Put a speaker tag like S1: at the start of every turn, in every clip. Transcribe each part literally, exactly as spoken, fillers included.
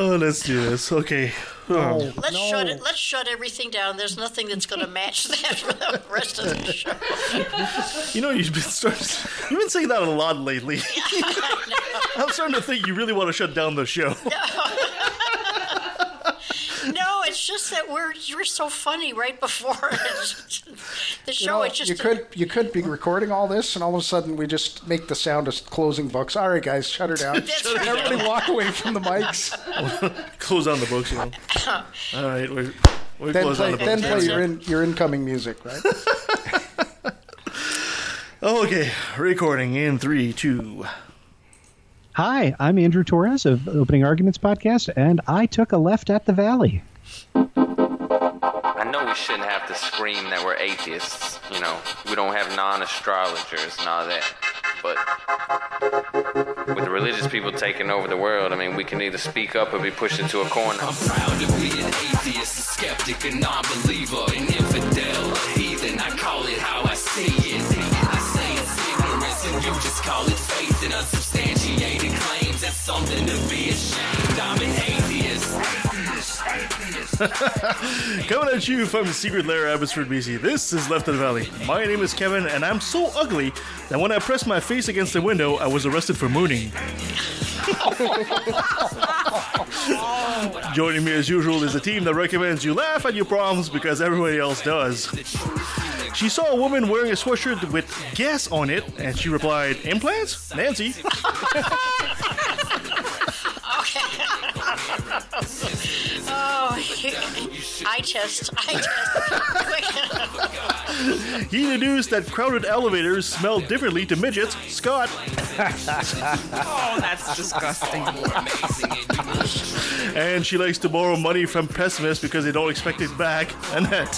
S1: Oh, let's do this. Okay.
S2: No,
S3: Let's
S2: no.
S3: shut it. Let's shut everything down. There's nothing that's going to match that for the rest of the show.
S1: You know, you've been starting, you've been saying that a lot lately. I'm starting to think you really want to shut down the show.
S3: No, it's just that we're you're so funny right before the
S2: You
S3: show.
S2: know,
S3: it just
S2: you could you could be recording all this, and all of a sudden we just make the sound of closing books. All right, guys, shut her down.
S3: That's right.
S2: Everybody walk away from the mics.
S1: Close down the books, you know. All right, we're, we're
S2: Then
S1: close
S2: play,
S1: down the
S2: then
S1: books.
S2: play your in, your incoming music, right?
S1: Okay, recording in three, two.
S4: Hi, I'm Andrew Torres of Opening Arguments Podcast, and I took a left at the Valley.
S5: I know we shouldn't have to scream that we're atheists. You know, we don't have non-astrologers and all that. But with the religious people taking over the world, I mean, we can either speak up or be pushed into a corner.
S6: I'm proud to be an atheist, a skeptic, a non-believer, an infidel, a heathen. I call it how I see it. I say it's ignorance and you just call it faith and unsubstantiated claims. That's something to be ashamed. I'm an atheist.
S1: Coming at you from the secret lair of Abbotsford, B C. This is Left of the Valley. My name is Kevin, and I'm so ugly that when I pressed my face against the window, I was arrested for mooning. Joining me as usual is the team that recommends you laugh at your problems because everybody else does. She saw a woman wearing a sweatshirt with gas on it, and she replied, "Implants? Nancy."
S3: Oh, I test. I test.
S1: He deduced that crowded elevators smell differently to midgets. Scott.
S7: Oh, that's disgusting.
S1: And she likes to borrow money from pessimists because they don't expect it back. Annette.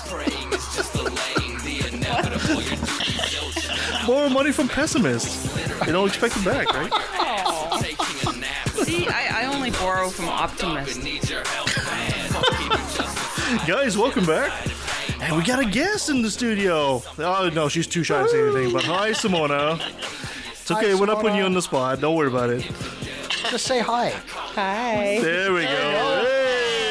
S1: Borrow money from pessimists. They don't expect it back, right?
S7: Oh. See, I, I only borrow from optimists.
S1: Guys, welcome back. And we got a guest in the studio. Oh, no, she's too shy to say anything. But hi, Simona. It's okay,
S2: Hi,
S1: we're not putting
S2: Simona.
S1: you on the spot. Don't worry about it.
S2: Just say hi.
S7: Hi.
S1: There we go. Hey.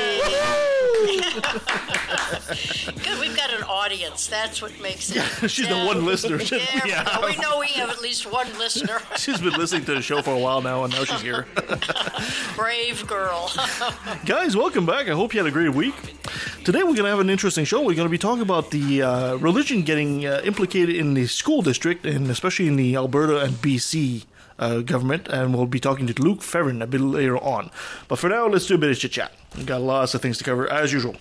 S3: Good, we've got an audience. That's what makes it.
S1: She's the one listener.
S3: Yeah,
S1: Yeah.
S3: we know we have at least one listener.
S1: She's been listening to the show for a while now, and now she's here.
S3: Brave girl.
S1: Guys, welcome back. I hope you had a great week. Today we're going to have an interesting show. We're going to be talking about the uh, religion getting uh, implicated in the school district, and especially in the Alberta and B C uh, government, and we'll be talking to Luke Ferrin a bit later on. But for now, let's do a bit of chit-chat. We've got lots of things to cover, as usual.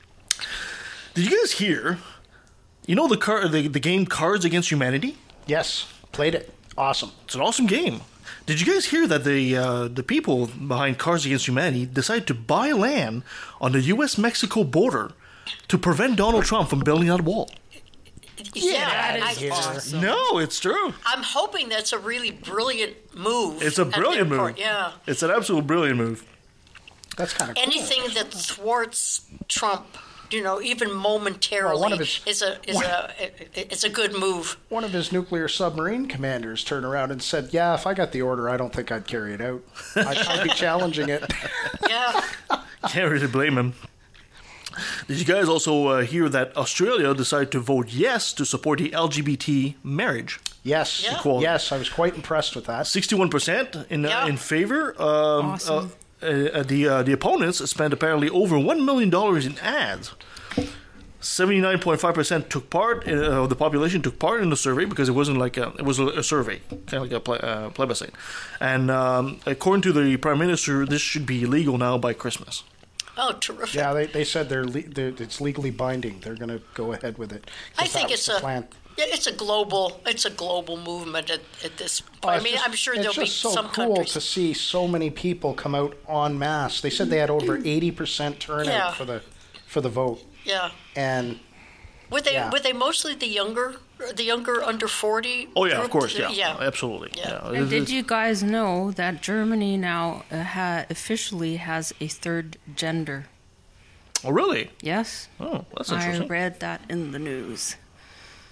S1: Did you guys hear, you know the car, the, the game Cards Against Humanity?
S2: Yes, played it. Awesome.
S1: It's an awesome game. Did you guys hear that the uh, the people behind Cards Against Humanity decided to buy land on the U S Mexico border to prevent Donald Trump from building that wall?
S3: Yeah,
S7: That is
S3: I,
S7: awesome.
S1: No, it's true.
S3: I'm hoping that's a really brilliant move.
S1: It's a
S3: at
S1: brilliant
S3: their
S1: move.
S3: part. Yeah.
S1: It's an absolute brilliant move.
S2: That's kind of cool.
S3: Anything that thwarts Trump, you know, even momentarily,
S2: Well, one of his-
S3: is a is
S2: one-
S3: a it's a good move.
S2: One of his nuclear submarine commanders turned around and said, "Yeah, if I got the order, I don't think I'd carry it out. I'd, I'd be challenging it."
S3: Yeah.
S1: Can't really blame him. Did you guys also uh, hear that Australia decided to vote yes to support the L G B T marriage?
S2: Yes,
S3: Yeah.
S1: Cool.
S2: yes, I was quite impressed with that.
S1: sixty-one percent in uh,
S3: Yeah.
S1: in favor. Um,
S7: Awesome.
S1: uh, uh, the uh, the opponents spent apparently over one million dollars in ads. seventy-nine point five percent took part in, uh, of the population took part in the survey because it wasn't like a, it was a, a survey, kind of like a ple- uh, plebiscite. And um, according to the Prime Minister, this should be legal now by Christmas.
S3: Oh, terrific.
S2: Yeah, they, they said they're, le- they're it's legally binding. They're going to go ahead with it. 'Cause
S3: I think
S2: that was
S3: it's
S2: the
S3: a
S2: plan.
S3: yeah, it's a global it's a global movement at, at this point.
S2: Oh,
S3: I
S2: it's
S3: mean,
S2: just-
S3: I'm sure
S2: it's
S3: there'll be
S2: just so
S3: some
S2: cool
S3: countries.
S2: to see so many people come out en masse. They said they had over eighty percent turnout
S3: Yeah.
S2: for the for the vote,
S3: Yeah.
S2: and
S3: Were they
S2: Yeah.
S3: were they mostly the younger the younger under forty?
S1: Oh yeah, of
S3: group?
S1: course, yeah,
S3: Yeah.
S1: absolutely.
S3: Yeah.
S1: Yeah.
S7: And did
S1: It's-
S7: you guys know that Germany now uh, ha- officially has a third gender?
S1: Oh really?
S7: Yes.
S1: Oh, that's
S7: I
S1: interesting.
S7: read that in the news.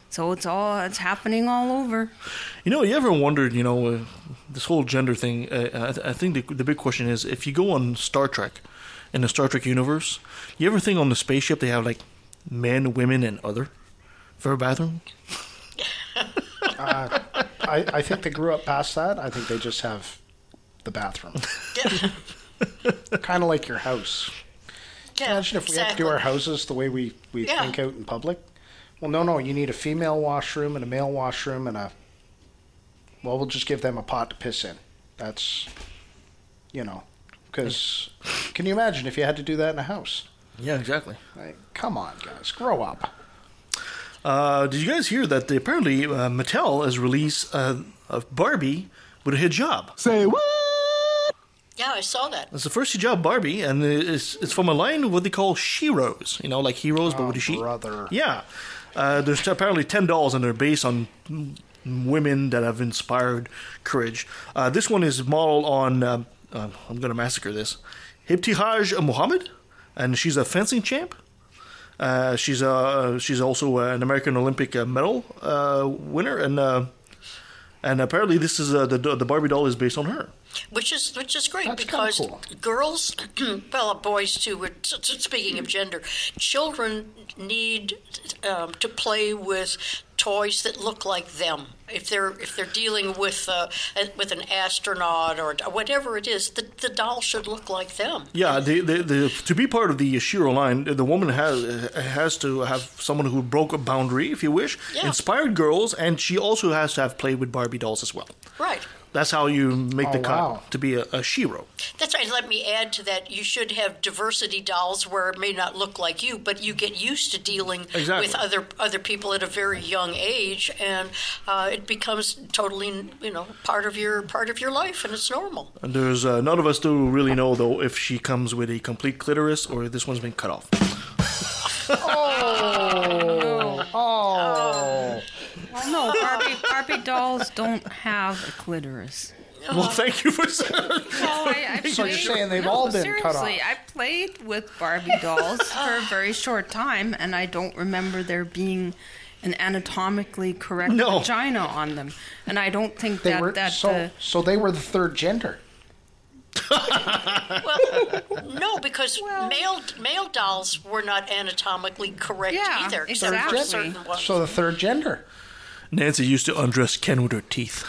S7: So it's all it's happening all over.
S1: You know, you ever wondered, you know, uh, this whole gender thing, uh, I, th- I think the, the big question is, if you go on Star Trek, in the Star Trek universe, you ever think on the spaceship they have, like, men, women, and other for a bathroom?
S2: uh, I, I think they grew up past that. I think they just have the bathroom. Kind of like your house.
S3: Yeah,
S2: Imagine if we
S3: exactly.
S2: had to do our houses the way we, we
S3: Yeah.
S2: think out in public. Well, no, no. You need a female washroom and a male washroom and a... Well, we'll just give them a pot to piss in. That's, you know... Because can you imagine if you had to do that in a house?
S1: Yeah, exactly.
S2: Like, come on, guys. Grow up.
S1: Uh, did you guys hear that they, apparently uh, Mattel has released uh, a Barbie with a hijab?
S4: Say what?
S3: Yeah, I saw that.
S1: It's the first hijab Barbie, and it's it's from a line of what they call sheroes. You know, like heroes, but
S2: Oh,
S1: with a she.
S2: brother.
S1: Yeah. Uh, there's apparently ten dolls, and they're based on women that have inspired courage. Uh, this one is modeled on, uh, uh, I'm going to massacre this, Ibtihaj Muhammad, and she's a fencing champ. Uh, she's uh, she's also an American Olympic uh, medal uh, winner, and uh, and apparently this is uh, the the Barbie doll is based on her.
S3: Which is which is great
S2: That's
S3: because
S2: kinda cool.
S3: girls, well, boys too. We're t- t- speaking of gender, children need um, to play with toys that look like them. If they're if they're dealing with uh, with an astronaut or whatever it is, the, the doll should look like them.
S1: Yeah, the, the, the, to be part of the Shiro line, the woman has has to have someone who broke a boundary, if you wish,
S3: Yeah.
S1: inspired girls, and she also has to have played with Barbie dolls as well.
S3: Right.
S1: That's how you make
S2: Oh,
S1: the cut
S2: wow.
S1: to be a, a Shiro.
S3: That's right. Let me add to that. You should have diversity dolls where it may not look like you, but you get used to dealing
S1: Exactly.
S3: with other other people at a very young age, and uh, it becomes totally, you know, part of your part of your life, and it's normal.
S1: And there's uh, none of us do really know though if she comes with a complete clitoris or if this one's been cut off.
S2: Oh. Oh.
S7: Well, no, Barbie Barbie dolls don't have a clitoris.
S1: Well, thank you for saying.
S7: Well, I, I
S2: So you're
S7: played-
S2: saying they've
S7: no,
S2: all been
S7: seriously,
S2: cut off?
S7: I played with Barbie dolls for a very short time, and I don't remember there being an anatomically correct
S1: No.
S7: vagina on them. And I don't think
S2: They
S7: that
S2: were
S7: that
S2: so
S7: uh,
S2: so they were the third gender.
S3: Well, no, because male male dolls were not anatomically correct
S7: Yeah,
S3: either, except for
S7: exactly.
S3: certain ones.
S2: So the third gender.
S1: Nancy used to undress Ken with her teeth.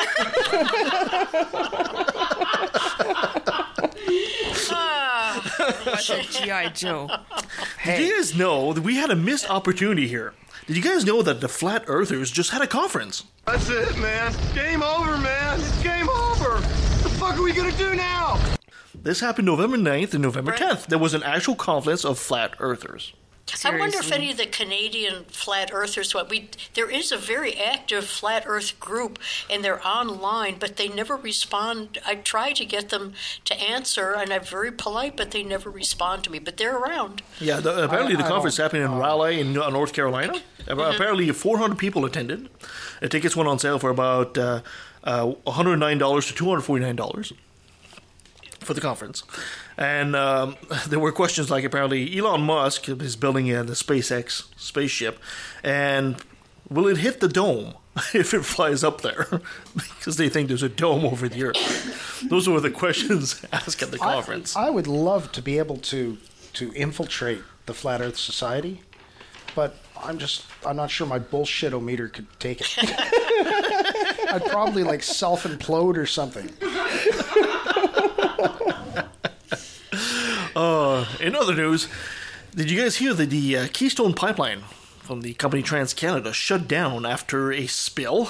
S7: was a G I. Joe.
S1: Did you guys know that we had a missed opportunity here? Did you guys know that the Flat Earthers just had a conference?
S8: That's it, man. Game over, man. It's game over. What the fuck are we gonna do now?
S1: This happened November ninth and November
S3: Right.
S1: tenth. There was an actual conference of Flat Earthers.
S3: I wonder if
S7: Seriously.
S3: any of the Canadian flat earthers. What we there is a very active flat Earth group, and they're online, but they never respond. I try to get them to answer, and I'm very polite, but they never respond to me. But they're around.
S1: Yeah, the, apparently
S2: I-
S1: the
S2: I
S1: conference
S2: don't-
S1: happened in Raleigh in uh, North Carolina. Apparently four hundred people attended. The tickets went on sale for about uh, uh, one hundred nine dollars to two hundred forty-nine dollars for the conference. And um, there were questions like apparently Elon Musk is building uh, the SpaceX spaceship, and will it hit the dome if it flies up there? Because they think there's a dome over the Earth. Those were the questions asked at the conference.
S2: I, I would love to be able to to infiltrate the Flat Earth Society, but I'm just I'm not sure my bullshit-o-meter could take it. I'd probably like self-implode or something.
S1: Uh, in other news, did you guys hear that the uh, Keystone Pipeline from the company TransCanada shut down after a spill?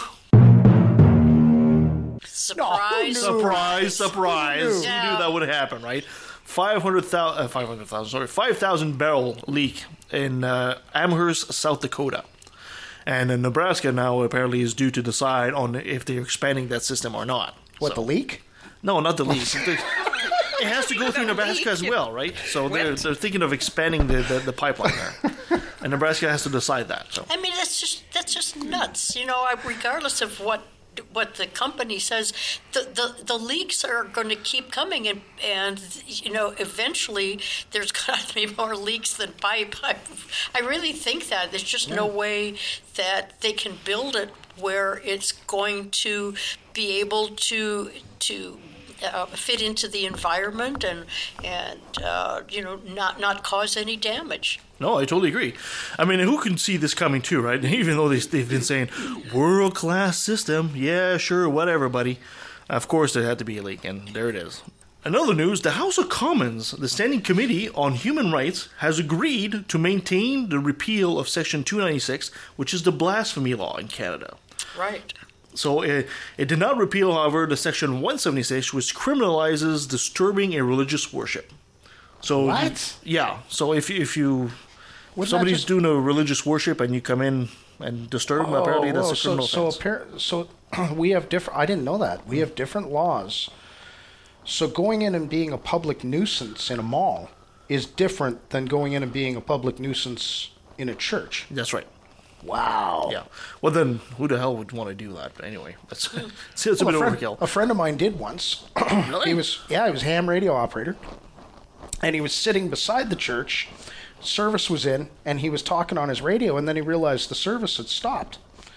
S3: Surprise!
S1: Surprise, surprise.
S3: Yeah.
S1: You knew that would happen, right? five hundred thousand, uh, five hundred thousand, sorry, five thousand barrel leak in uh, Amherst, South Dakota. And uh, Nebraska now apparently is due to decide on if they're expanding that system or not.
S2: What,
S1: So-
S2: the leak?
S1: No, not the leak. It has to go through Nebraska as well, right? So they're, they're thinking of expanding the, the, the pipeline there. And Nebraska has to decide that. So
S3: I mean, that's just that's just nuts. You know, I- regardless of what what the company says, the, the, the leaks are going to keep coming, and and you know eventually there's got to be more leaks than pipe. I, I really think that there's just yeah. no way that they can build it where it's going to be able to to. Uh, fit into the environment and and uh, you know not not cause any damage.
S1: No, I totally agree. I mean, who can see this coming too, right? Even though they, they've been saying world class system, yeah, sure, whatever, buddy. Of course, there had to be a leak, and there it is. In other news, the House of Commons, the Standing Committee on Human Rights, has agreed to maintain the repeal of Section two ninety-six, which is the blasphemy law in Canada.
S3: Right.
S1: So it, it did not repeal, however, the Section one seventy-six, which criminalizes disturbing a religious worship. So
S2: what?
S1: You, yeah. So if if you if somebody's
S2: just...
S1: doing a religious worship and you come in and disturb them,
S2: oh,
S1: apparently that's
S2: whoa.
S1: a criminal
S2: so,
S1: offense.
S2: So, so we have different. I didn't know that. We have different laws. So going in and being a public nuisance in a mall is different than going in and being a public nuisance in a church.
S1: That's right.
S2: Wow.
S1: Yeah. Well, then who the hell would want to do that? But anyway, it's, it's, it's
S2: well,
S1: a bit
S2: a friend,
S1: overkill.
S2: A friend of mine did once.
S1: Really?
S2: He was, yeah, he was a ham radio operator. And he was sitting beside the church. Service was in, and he was talking on his radio, and then he realized the service had stopped.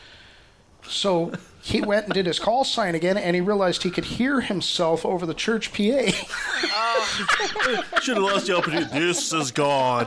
S2: So he went and did his call sign again, and he realized he could hear himself over the church P A.
S3: Oh.
S1: Should have lost the opportunity. This is God.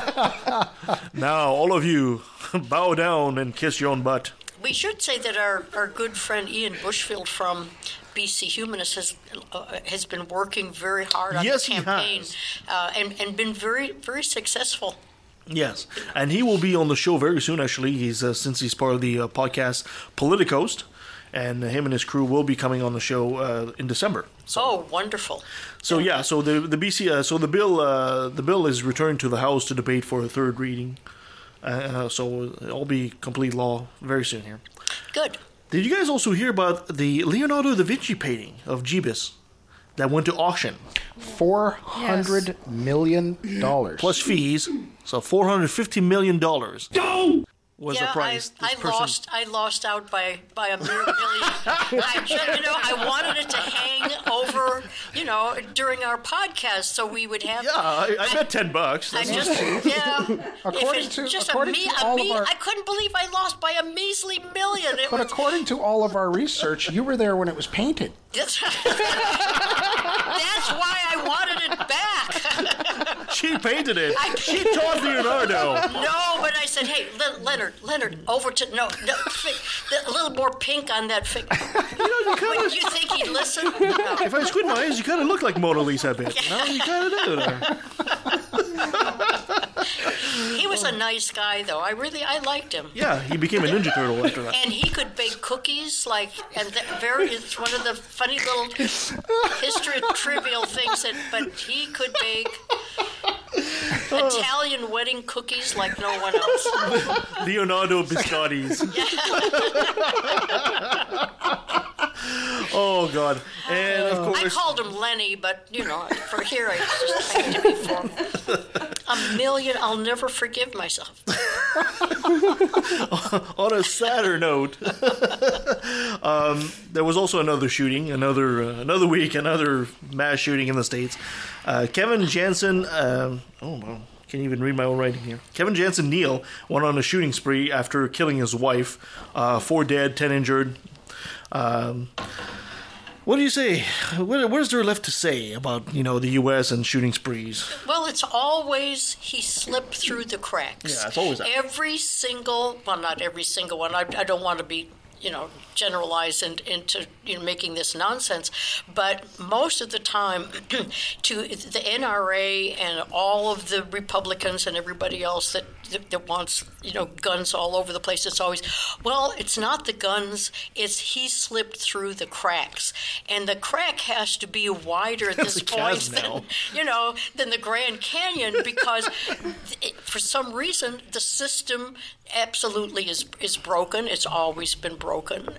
S1: Now, all of you, bow down and kiss your own butt.
S3: We should say that our, our good friend Ian Bushfield from B C Humanist has uh, has been working very hard on
S1: yes,
S3: the campaign
S1: he has.
S3: Uh, and, and been very, very successful.
S1: Yes, and he will be on the show very soon, actually. He's uh, since he's part of the uh, podcast Politicoast, and him and his crew will be coming on the show uh, in December. So,
S3: oh, wonderful!
S1: So yeah, so the the B C, uh, so the bill, uh, the bill is returned to the House to debate for a third reading. Uh, so it'll be complete law very soon here.
S3: Good.
S1: Did you guys also hear about the Leonardo da Vinci painting of Jeebus that went to auction?
S2: Four hundred yes. million dollars
S1: plus fees, so four hundred fifty million dollars. No! Was
S3: yeah,
S1: the price?
S3: I, I lost. I lost out by, by a mere million. I, you know, I wanted it to hang over, you know, during our podcast, so we would have.
S1: Yeah, I, I, I bet ten bucks.
S3: I just, yeah.
S2: According to,
S3: just
S2: according
S3: a me,
S2: to all
S3: a me,
S2: of our,
S3: I couldn't believe I lost by a measly million. It
S2: but
S3: was,
S2: according to all of our research, you were there when it was painted.
S3: That's, that's why I wanted it back.
S1: She painted it.
S3: I,
S1: she taught Leonardo.
S3: No, but I said, hey, Le- Leonard, Leonard, over to no, no fi- a little more pink on that figure.
S1: You know, you kind of.
S3: You think he'd listen? No.
S1: If I squint my eyes, you kind of look like Mona Lisa a bit. You know, you kind of do there.
S3: He was a nice guy, though. I really, I liked him.
S1: Yeah, he became a Ninja Turtle after that.
S3: And he could bake cookies, like, and that very, it's one of the funny little history trivial things that, but he could bake Italian wedding cookies like no one else.
S1: Leonardo Biscottis. Oh, God. And, of course...
S3: I called him Lenny, but, you know, for here, I just I had to be formal. A million, I'll never forgive myself.
S1: On a sadder note, um, there was also another shooting, another uh, another week, another mass shooting in the States. Uh, Kevin Jansen, um, oh, well, can't even read my own writing here. Kevin Jansen Neal went on a shooting spree after killing his wife. Uh, four dead, ten injured. Um, what do you say? What, what is there left to say about, you know, the U S and shooting sprees?
S3: Well, it's always he slipped through the cracks.
S1: Yeah, it's always that.
S3: Every single, well, not every single one. I, I don't want to be, you know, generalize and, into you know, making this nonsense, but most of the time, to the N R A and all of the Republicans and everybody else that, that that wants you know guns all over the place, it's always, well, it's not the guns, it's he slipped through the cracks, and the crack has to be wider at this point than you know than the Grand Canyon because it, for some reason the system absolutely is is broken. It's always been broken,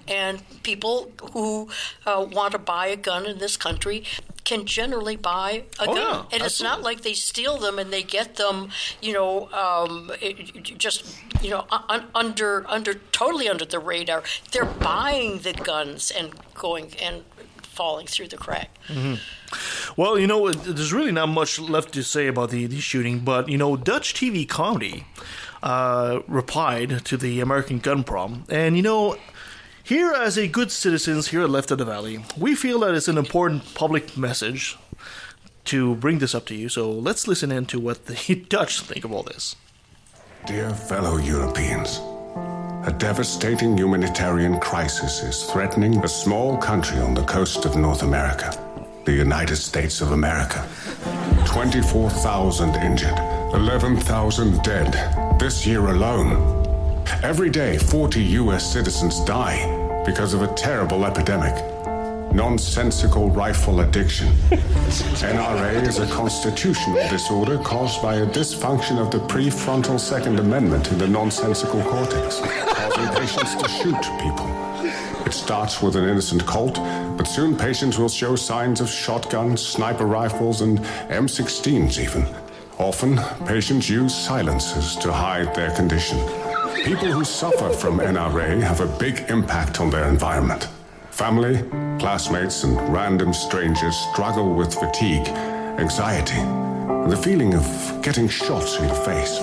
S3: and people who uh, want to buy a gun in this country can generally buy a
S1: Oh,
S3: gun.
S1: yeah,
S3: and it's not like they steal them and they get them, you know, um, it, just, you know, un- under, under, totally under the radar. They're buying the guns and going and falling through the crack.
S1: Mm-hmm. Well, you know, there's really not much left to say about the, the shooting, but, you know, Dutch T V comedy uh, replied to the American gun problem. And, you know, here as a good citizens here at Left of the Valley, we feel that it's an important public message to bring this up to you. So let's listen in to what the Dutch think of all this.
S9: Dear fellow Europeans, a devastating humanitarian crisis is threatening a small country on the coast of North America, the United States of America. twenty-four thousand injured, eleven thousand dead this year alone. Every day, forty U S citizens die because of a terrible epidemic. Nonsensical rifle addiction. N R A is a constitutional disorder caused by a dysfunction of the prefrontal Second Amendment in the nonsensical cortex, causing patients to shoot people. It starts with an innocent colt, but soon patients will show signs of shotguns, sniper rifles, and M sixteens even. Often, patients use silencers to hide their condition. People who suffer from N R A have a big impact on their environment. Family, classmates, and random strangers struggle with fatigue, anxiety, and the feeling of getting shot in the face.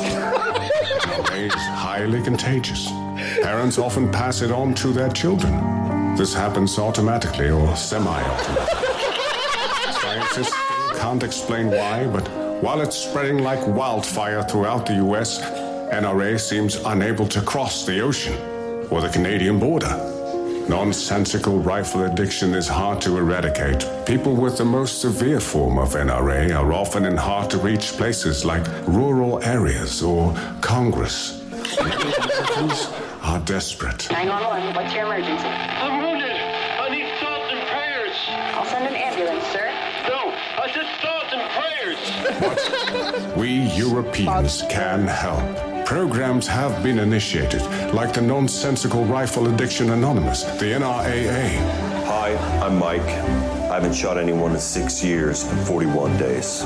S9: N R A is highly contagious. Parents often pass it on to their children. This happens automatically or semi-automatically. Scientists still can't explain why, but while it's spreading like wildfire throughout the U S, N R A seems unable to cross the ocean or the Canadian border. Nonsensical rifle addiction is hard to eradicate. People with the most severe form of N R A are often in hard-to-reach places like rural areas or Congress. Many Americans are desperate.
S10: nine one one, what's your emergency?
S8: I'm wounded. I need thoughts and prayers.
S10: I'll send an ambulance, sir.
S8: No, I said thoughts and prayers.
S9: But we Europeans can help. Programs have been initiated, like the Nonsensical Rifle Addiction Anonymous, the N R A A.
S11: Hi, I'm Mike. I haven't shot anyone in six years and forty-one days.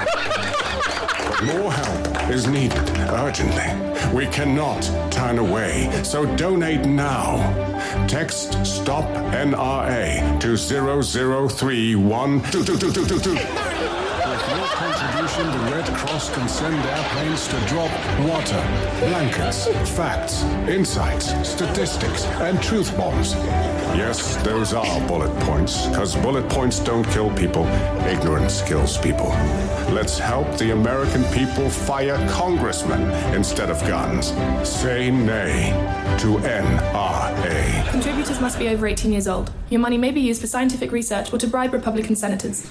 S9: But more help is needed urgently. We cannot turn away, so donate now. Text STOP N R A to zero zero three one two two two two two two. With your contribution, the Red Cross can send airplanes to drop water, blankets, facts, insights, statistics, and truth bombs. Yes, those are bullet points, because bullet points don't kill people. Ignorance kills people. Let's help the American people fire congressmen instead of guns. Say nay to N R A.
S12: Contributors must be over eighteen years old. Your money may be used for scientific research or to bribe Republican senators.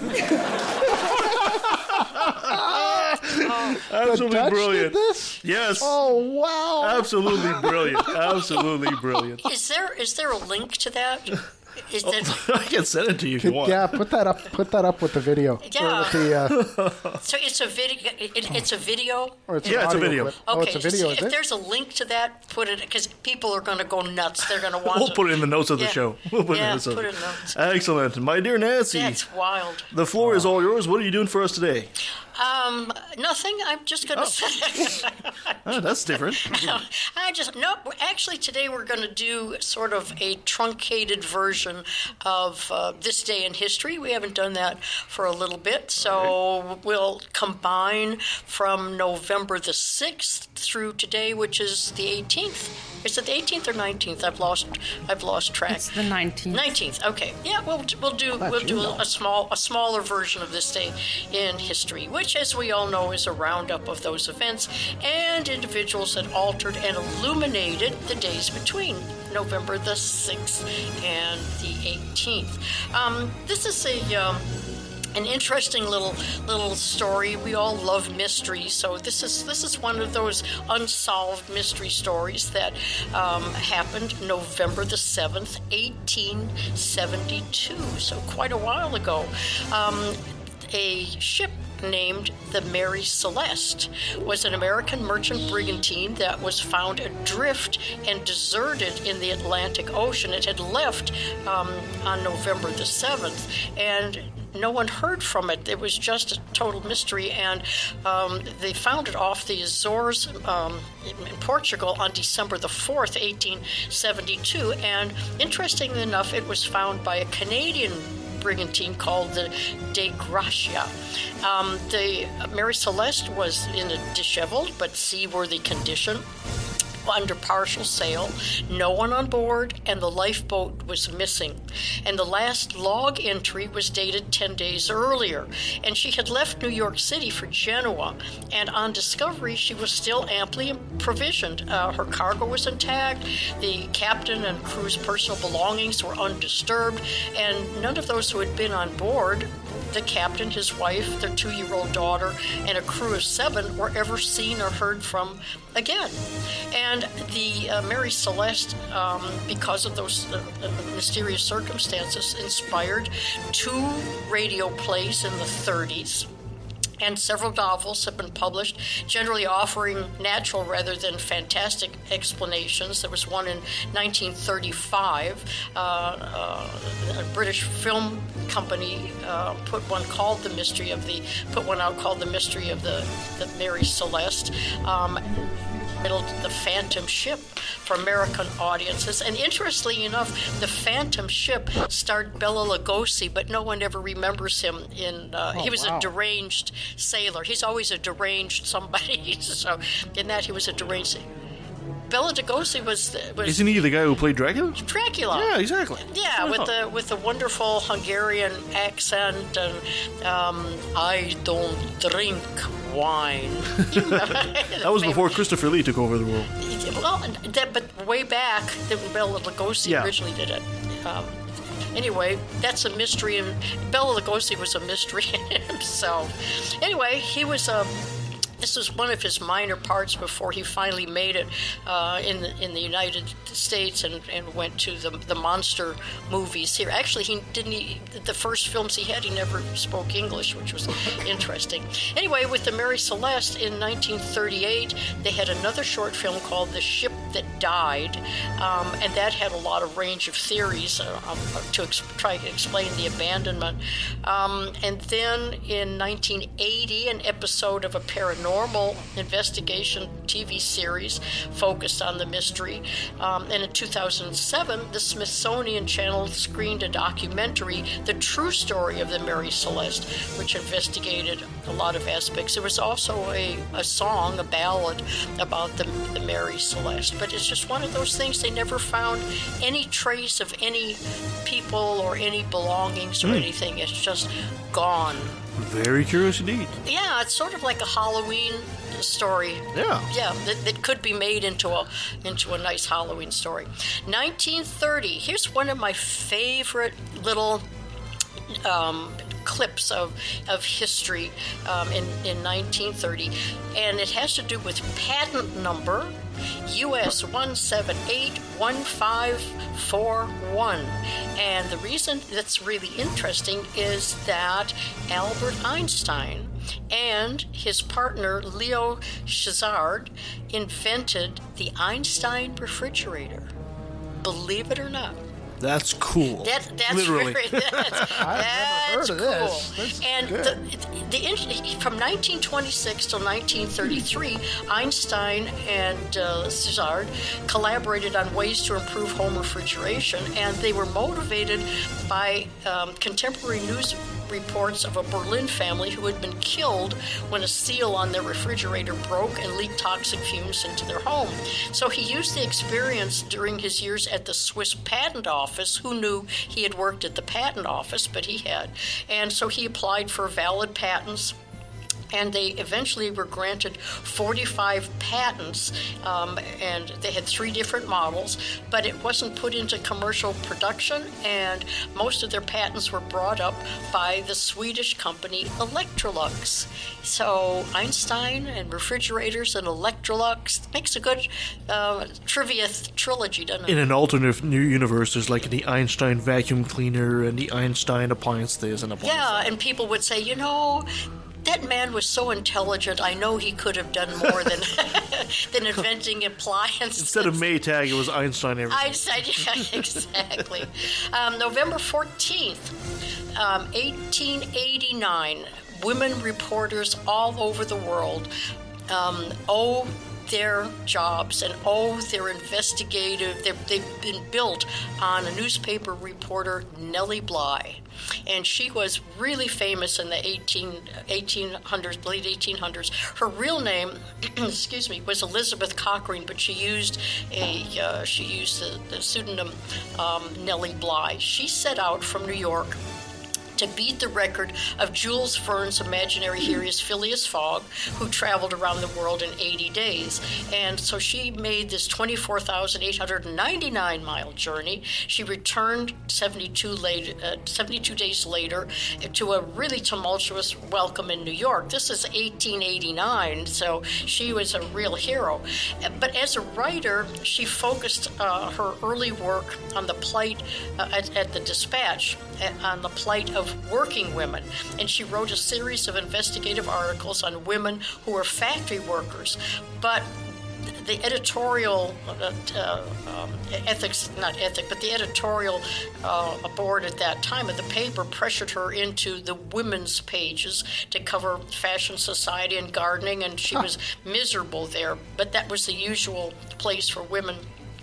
S1: Absolutely
S2: Dutch
S1: brilliant.
S2: did this?
S1: Yes.
S2: Oh, wow.
S1: Absolutely brilliant. Absolutely brilliant.
S3: Is there is there a link to that? Is that
S1: I can send it to you if you want.
S2: Yeah, put that up. Put that up with the video.
S3: Yeah.
S2: Or with the, uh,
S3: so it's a video. It, it's a video.
S2: or it's
S1: Yeah,
S2: an
S1: it's a
S2: audio
S1: video.
S2: clip.
S3: Okay,
S2: Oh, it's a video,
S3: so
S2: is
S3: if
S2: it?
S3: there's a link to that, put it because people are going to go nuts. They're going to want.
S1: We'll
S3: to,
S1: put it in the notes of the
S3: Yeah.
S1: show. We'll put
S3: Yeah,
S1: it in the
S3: put
S1: notes.
S3: it in notes.
S1: Excellent. My dear Nancy,
S3: That's wild.
S1: the floor is all yours. What are you doing for us today?
S3: Um, nothing. I'm just going to say.
S1: Oh, that's different.
S3: I just no. Actually, today we're going to do sort of a truncated version of uh, this day in history. We haven't done that for a little bit, so we'll combine from November the sixth through today, which is the eighteenth. Is it the eighteenth or nineteenth? I've lost. I've lost track.
S7: It's the nineteenth.
S3: Nineteenth. Okay. Yeah. We'll we'll do
S2: Glad
S3: we'll
S2: you
S3: do
S2: know.
S3: a small a smaller version of this day in history, which, as we all know, is a roundup of those events and individuals that altered and illuminated the days between November the sixth and the eighteenth. Um, this is a. Um, An interesting little little story. We all love mysteries, so this is this is one of those unsolved mystery stories that um, happened November the seventh, eighteen seventy-two. So quite a while ago. Um, a ship named the Mary Celeste was an American merchant brigantine that was found adrift and deserted in the Atlantic Ocean. It had left um, on November the seventh, and no one heard from it. It was just a total mystery, and um, they found it off the Azores um, in Portugal on December the fourth, eighteen seventy-two, and interestingly enough, it was found by a Canadian brigantine called the De Gracia. Um, the Mary Celeste was in a disheveled but seaworthy condition, under partial sail, no one on board, and the lifeboat was missing. And the last log entry was dated ten days earlier, and she had left New York City for Genoa, and on discovery, she was still amply provisioned. Uh, her cargo was intact, the captain and crew's personal belongings were undisturbed, and none of those who had been on board, the captain, his wife, their two-year-old daughter, and a crew of seven, were ever seen or heard from again. And the uh, Mary Celeste, um, because of those uh, mysterious circumstances, inspired two radio plays in the thirties. And several novels have been published, generally offering natural rather than fantastic explanations. There was one in nineteen thirty-five. Uh, uh, a British film company uh, put one called The Mystery of the, put one out called The Mystery of the, the Mary Celeste. Um, titled The Phantom Ship for American audiences. And interestingly enough, The Phantom Ship starred Bela Lugosi, but no one ever remembers him in, uh,
S2: oh,
S3: he was
S2: wow.
S3: a deranged sailor. He's always a deranged somebody. So in that, he was a deranged Bela Lugosi was, was...
S1: Isn't he the guy who played Dracula?
S3: Dracula.
S1: Yeah, exactly.
S3: Yeah, with the with the wonderful Hungarian accent and um, I don't drink wine.
S1: That was before Christopher Lee took over the world.
S3: Well, that, but way back, that Bela Lugosi
S1: Yeah.
S3: originally did it. Um, anyway, that's a mystery, and Bela Lugosi was a mystery in himself. Anyway, he was a. This was one of his minor parts before he finally made it uh, in the in the United States and, and went to the the monster movies here. Actually, he didn't. He, the first films he had, he never spoke English, which was interesting. Anyway, with the Mary Celeste in nineteen thirty-eight, they had another short film called The Ship That Died, um, and that had a lot of range of theories uh, um, to ex- try to explain the abandonment. Um, and then in nineteen eighty, an episode of a paranormal Normal investigation T V series focused on the mystery. Um, and in two thousand seven, the Smithsonian Channel screened a documentary, The True Story of the Mary Celeste, which investigated a lot of aspects. There was also a, a song, a ballad about the, the Mary Celeste. But it's just one of those things, they never found any trace of any people or any belongings or
S1: Mm.
S3: anything. It's just gone.
S1: Very curious indeed.
S3: Yeah, it's sort of like a Halloween story.
S1: Yeah.
S3: Yeah, that, that could be made into a into a nice Halloween story. nineteen thirty. Here's one of my favorite little um, clips of of history um, in in nineteen thirty, and it has to do with patent number U S one seven eight one five four one. And the reason that's really interesting is that Albert Einstein and his partner Leo Szilard invented the Einstein refrigerator. Believe it or not.
S1: That's cool.
S3: That, that's
S1: Literally.
S3: Very, that's,
S2: I've
S3: that's
S2: never heard
S3: cool.
S2: of this. That's
S3: and
S2: good.
S3: the, the, the from nineteen twenty-six till nineteen thirty-three, Einstein and uh, Szilard collaborated on ways to improve home refrigeration, and they were motivated by um, contemporary news reports of a Berlin family who had been killed when a seal on their refrigerator broke and leaked toxic fumes into their home. So he used the experience during his years at the Swiss Patent Office. Who knew he had worked at the Patent Office, but he had. And so he applied for valid patents, and they eventually were granted forty-five patents, um, and they had three different models, but it wasn't put into commercial production, and most of their patents were brought up by the Swedish company Electrolux. So Einstein and refrigerators and Electrolux makes a good uh, trivia th- trilogy, doesn't it?
S1: In an alternate new universe, there's like the Einstein vacuum cleaner and the Einstein appliance this and appliance
S3: Yeah, and people would say, you know, that man was so intelligent. I know he could have done more than than inventing appliances.
S1: Instead of Maytag, it was Einstein. Everything.
S3: Einstein, yeah, exactly. Um, November fourteenth, um, eighteen eighty-nine. Women reporters all over the world um, owe their jobs and owe their investigative, they've been built on a newspaper reporter, Nellie Bly. And she was really famous in the eighteen hundreds, late eighteen hundreds. Her real name, excuse me, was Elizabeth Cochrane, but she used a uh, she used the, the pseudonym um, Nellie Bly. She set out from New York to beat the record of Jules Verne's imaginary hero Phileas Fogg, who traveled around the world in eighty days. And so she made this twenty-four thousand eight hundred ninety-nine mile journey. She returned seventy-two, later, uh, seventy-two days later to a really tumultuous welcome in New York. This is eighteen eighty-nine, so she was a real hero. But as a writer, she focused uh, her early work on the plight uh, at, at the Dispatch, on the plight of working women, and she wrote a series of investigative articles on women who were factory workers. But the editorial uh, uh, um, ethics, not ethic, but the editorial uh, board at that time of the paper pressured her into the women's pages to cover fashion, society, and gardening, and she huh. was miserable there. But that was the usual place for women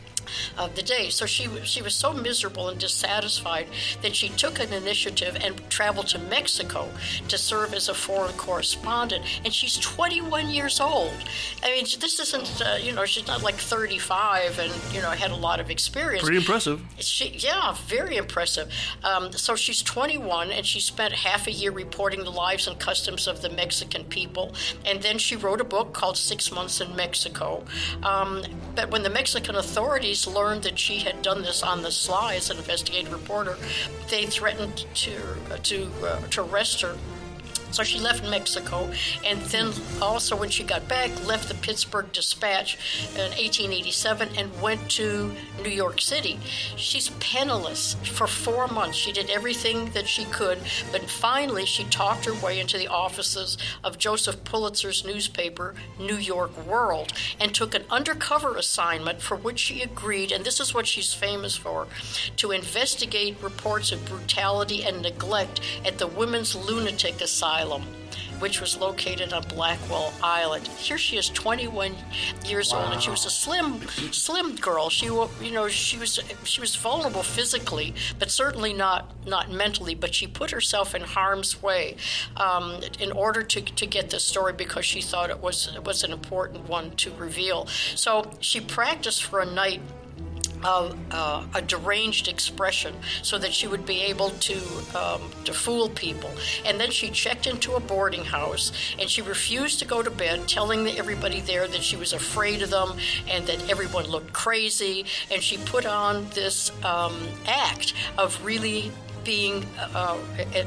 S3: of the day. So she she was so miserable and dissatisfied that she took an initiative and traveled to Mexico to serve as a foreign correspondent. And she's twenty-one years old. I mean, this isn't, uh, you know, she's not like thirty-five and, you know, had a lot of experience.
S1: Pretty impressive.
S3: She, yeah, very impressive. Um, so she's twenty-one, and she spent half a year reporting the lives and customs of the Mexican people. And then she wrote a book called Six Months in Mexico. Um, but when the Mexican authorities learned that she had done this on the sly as an investigative reporter, they threatened to to uh, to arrest her. So she left Mexico, and then also when she got back, left the Pittsburgh Dispatch in eighteen eighty-seven and went to New York City. She's penniless for four months. She did everything that she could, but finally she talked her way into the offices of Joseph Pulitzer's newspaper, New York World, and took an undercover assignment for which she agreed, and this is what she's famous for, to investigate reports of brutality and neglect at the Women's Lunatic Asylum, which was located on Blackwell Island. Here she is, twenty-one years wow. old, and she was a slim, slim girl. She, you know, she was she was vulnerable physically, but certainly not not mentally. But she put herself in harm's way um, in order to to get this story because she thought it was it was an important one to reveal. So she practiced for a night Uh, uh, a deranged expression so that she would be able to um, to fool people. And then she checked into a boarding house, and she refused to go to bed, telling everybody there that she was afraid of them and that everyone looked crazy. And she put on this um, act of really being uh, uh,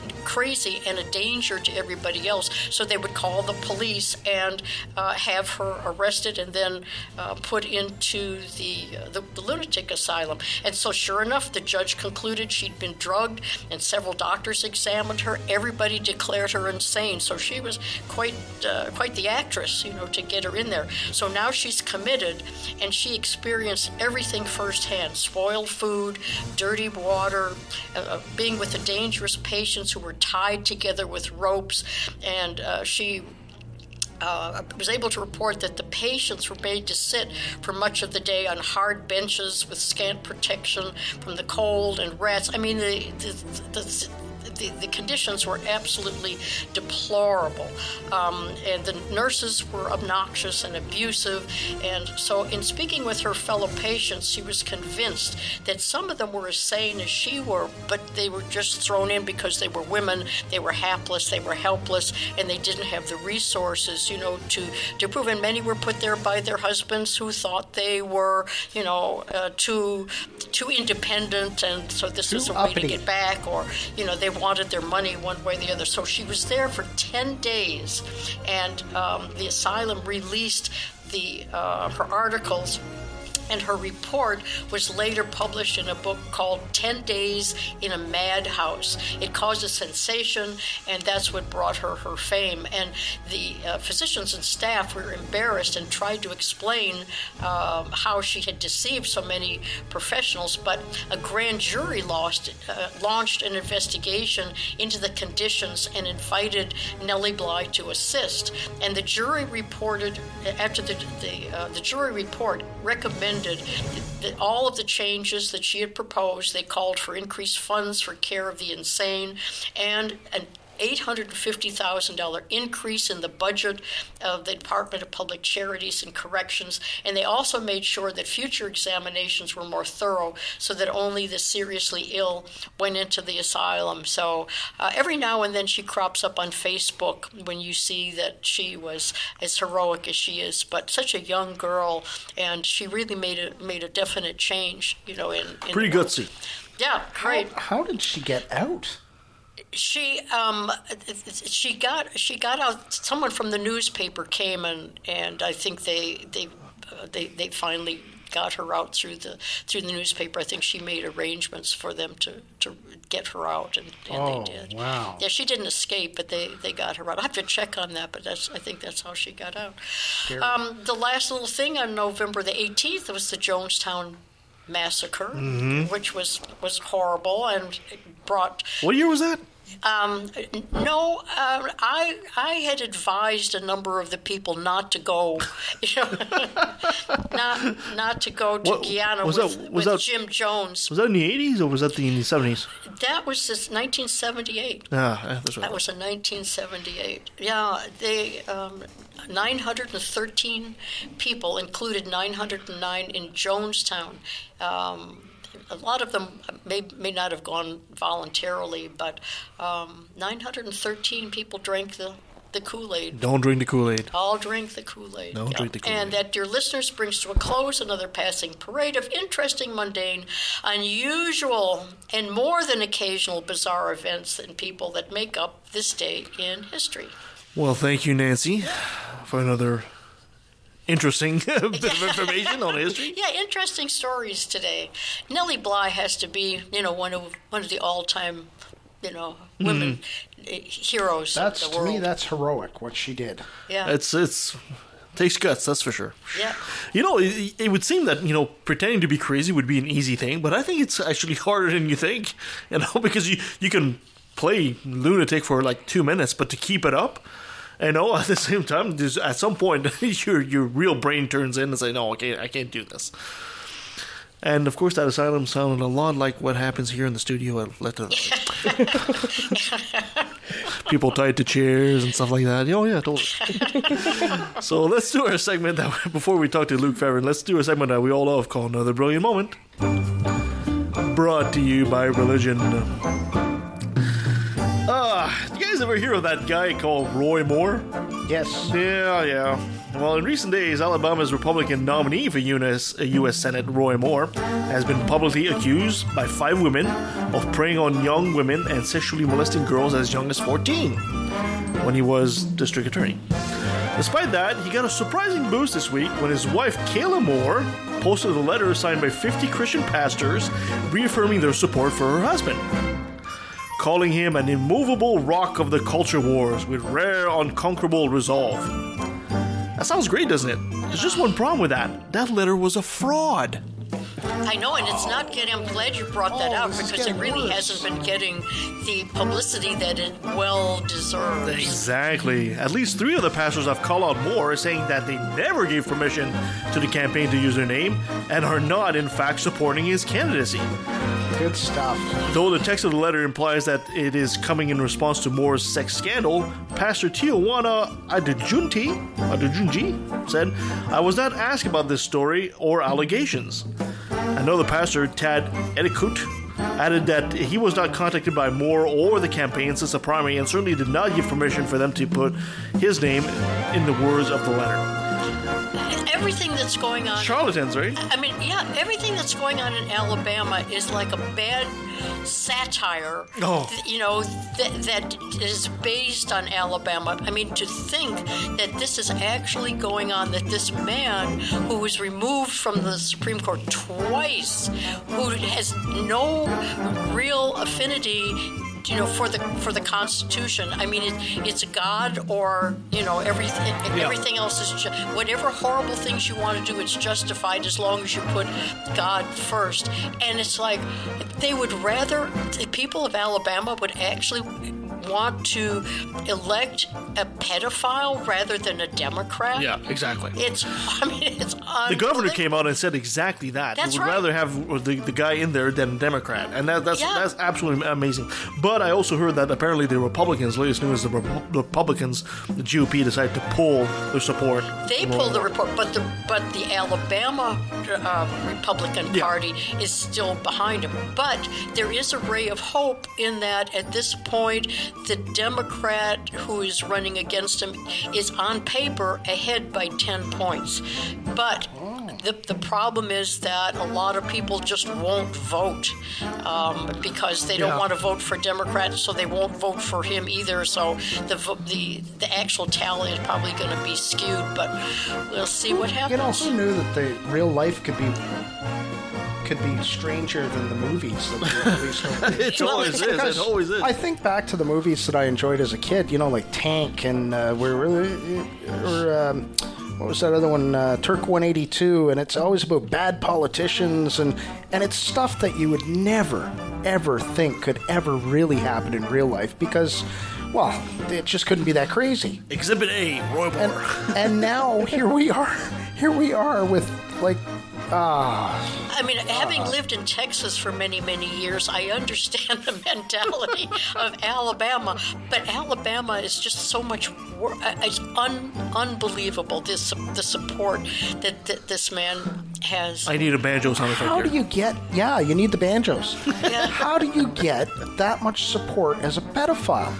S3: crazy and a danger to everybody else, so they would call the police and uh, have her arrested and then uh, put into the, uh, the the lunatic asylum. And so sure enough, the judge concluded she'd been drugged, and several doctors examined her. Everybody declared her insane, so she was quite uh, quite the actress, you know, to get her in there. So now she's committed, and she experienced everything firsthand: spoiled food, dirty water, uh, being with the dangerous patients who were tied together with ropes, and uh, she uh, was able to report that the patients were made to sit for much of the day on hard benches with scant protection from the cold and rats. I mean, the the, the, the, the conditions were absolutely deplorable, um, and the nurses were obnoxious and abusive. And so in speaking with her fellow patients, she was convinced that some of them were as sane as she were, but they were just thrown in because they were women, they were hapless, they were helpless, and they didn't have the resources, you know, to, to prove. And many were put there by their husbands who thought they were, you know, uh, too too independent, and so this too is a way uppity. to get back, or, you know, they wanted their money one way or the other. So she was there for ten days, and um, the asylum released the uh, her articles And her report was later published in a book called ten days in a Madhouse. It caused a sensation, and that's what brought her her fame. And the uh, physicians and staff were embarrassed and tried to explain um, how she had deceived so many professionals, but a grand jury lost, uh, launched an investigation into the conditions and invited Nellie Bly to assist. And the jury reported, after the the, uh, the jury report recommended that all of the changes that she had proposed. They called for increased funds for care of the insane and an eight hundred fifty thousand dollars increase in the budget of the Department of Public Charities and Corrections. And they also made sure that future examinations were more thorough so that only the seriously ill went into the asylum. So uh, every now and then she crops up on Facebook when you see that she was as heroic as she is, but such a young girl, and she really made a, made a definite change, you know, in, in
S1: Pretty gutsy.
S3: Yeah, great.
S2: How, how did she get out?
S3: She um she got she got out. Someone from the newspaper came and, and I think they they uh, they they finally got her out through the through the newspaper. I think she made arrangements for them to, to get her out, and, and
S2: oh,
S3: they did.
S2: Wow.
S3: Yeah, she didn't escape, but they, they got her out. I have to check on that, but that's I think that's how she got out. Um, the last little thing on November the eighteenth was the Jonestown Massacre,
S1: mm-hmm.
S3: which was was horrible and brought.
S1: What year was that?
S3: Um, no, uh, I I had advised a number of the people not to go, you know, not not to go to
S1: What,
S3: Guyana
S1: was
S3: with,
S1: that, was
S3: with
S1: that,
S3: Jim Jones.
S1: Was that in the eighties or was that in the seventies?
S3: That was this nineteen seventy-eight.
S1: Ah, yeah, that's right.
S3: That was in nineteen seventy-eight. Yeah, they um, nine hundred thirteen people, included nine hundred nine in Jonestown. Um, A lot of them may may not have gone voluntarily, but um, nine hundred thirteen people drank the, the Kool-Aid.
S1: Don't drink the Kool-Aid.
S3: All drink the Kool-Aid.
S1: Don't
S3: yeah.
S1: drink the Kool-Aid.
S3: And that, dear listeners, brings to a close another passing parade of interesting, mundane, unusual, and more than occasional bizarre events and people that make up this day in history.
S1: Well, thank you, Nancy, for another interesting bit of information on history.
S3: Yeah, interesting stories today. Nellie Bly has to be, you know, one of one of the all-time, you know, women mm. heroes
S2: that's,
S3: of the world.
S2: To me, that's heroic, what she did.
S3: Yeah.
S1: It's, it's, takes guts, that's for sure.
S3: Yeah.
S1: You know, it, it would seem that, you know, pretending to be crazy would be an easy thing, but I think it's actually harder than you think, you know, because you, you can play lunatic for like two minutes, but to keep it up, I know at the same time, there's, at some point, your your real brain turns in and say, no, okay, I can't do this. And of course, that asylum sounded a lot like what happens here in the studio at Let the people tied to chairs and stuff like that. Oh yeah, totally. So let's do our segment that before we talk to Luke Favre. Let's do a segment that we all love called Another Brilliant Moment. Brought to you by Religion. Ah, uh, you guys ever hear of that guy called Roy Moore?
S2: Yes.
S1: Yeah, yeah. Well, in recent days, Alabama's Republican nominee for U S, uh, U S Senate, Roy Moore, has been publicly accused by five women of preying on young women and sexually molesting girls as young as fourteen when he was district attorney. Despite that, he got a surprising boost this week when his wife, Kayla Moore, posted a letter signed by fifty Christian pastors reaffirming their support for her husband, calling him an immovable rock of the culture wars with rare, unconquerable resolve. That sounds great, doesn't it? There's just one problem with that. That letter was a fraud.
S3: I know, and it's not getting, I'm glad you brought that
S2: Oh,
S3: out
S2: this is
S3: because it
S2: getting
S3: really
S2: worse.
S3: hasn't been getting the publicity that it well deserves.
S1: Exactly. At least three of the pastors have called out Moore, saying that they never gave permission to the campaign to use their name and are not, in fact, supporting his candidacy.
S2: Good stuff.
S1: Though the text of the letter implies that it is coming in response to Moore's sex scandal, Pastor Tijuana Adejunti, Adejunji said, "I was not asked about this story or allegations." Another pastor, Tad Edikut, added that he was not contacted by Moore or the campaign since the primary and certainly did not give permission for them to put his name in the words of the letter.
S3: everything that's going on.
S1: Charlatans, right?
S3: I mean, yeah, everything that's going on in Alabama is like a bad satire.
S1: Oh.
S3: th- you know, that that is based on Alabama. I mean, to think that this is actually going on, that this man who was removed from the Supreme Court twice, who has no real affinity, you know, for the for the Constitution. I mean, it, it's God or, you know, everything.
S1: Yeah.
S3: Everything else is ju- whatever horrible things you want to do. It's justified as long as you put God first. And it's like they would rather the people of Alabama would actually want to elect a pedophile rather than a Democrat.
S1: Yeah, exactly.
S3: It's I mean, it's
S1: The governor came out and said exactly that.
S3: That's
S1: he would
S3: right.
S1: rather have the, the guy in there than a Democrat, and that, that's
S3: Yeah.
S1: that's absolutely amazing. But I also heard that apparently the Republicans, latest news, the Repu- Republicans, the G O P decided to pull their support.
S3: They pulled the report, but the but the Alabama uh, Republican
S1: Yeah.
S3: Party is still behind him. But there is a ray of hope in that at this point, the Democrat who is running against him is on paper ahead by ten points. But the the problem is that a lot of people just won't vote um, because they don't
S2: Yeah.
S3: want to vote for Democrats, so they won't vote for him either. So the vo- the the actual tally is probably going to be skewed, but we'll see what happens.
S2: You know, who knew that the real life could be could be stranger than the movies that were released over the
S1: It always is. It
S2: Because
S1: always is.
S2: I think back to the movies that I enjoyed as a kid. You know, like Tank and uh, where or um, what was that other one? Uh, Turk one eighty-two, and it's always about bad politicians, and and it's stuff that you would never ever think could ever really happen in real life because, well, it just couldn't be that crazy.
S1: Exhibit A, Roy
S2: And,
S1: Moore.
S2: and now here we are, here we are with like, ah.
S3: I mean, having lived in Texas for many, many years, I understand the mentality of Alabama. But Alabama is just so much wor- uh, It's un- unbelievable, this the support that, that this man has.
S1: I need a banjo sound effect
S2: How
S1: here.
S2: do you get, yeah, you need the banjos. How do you get that much support as a pedophile?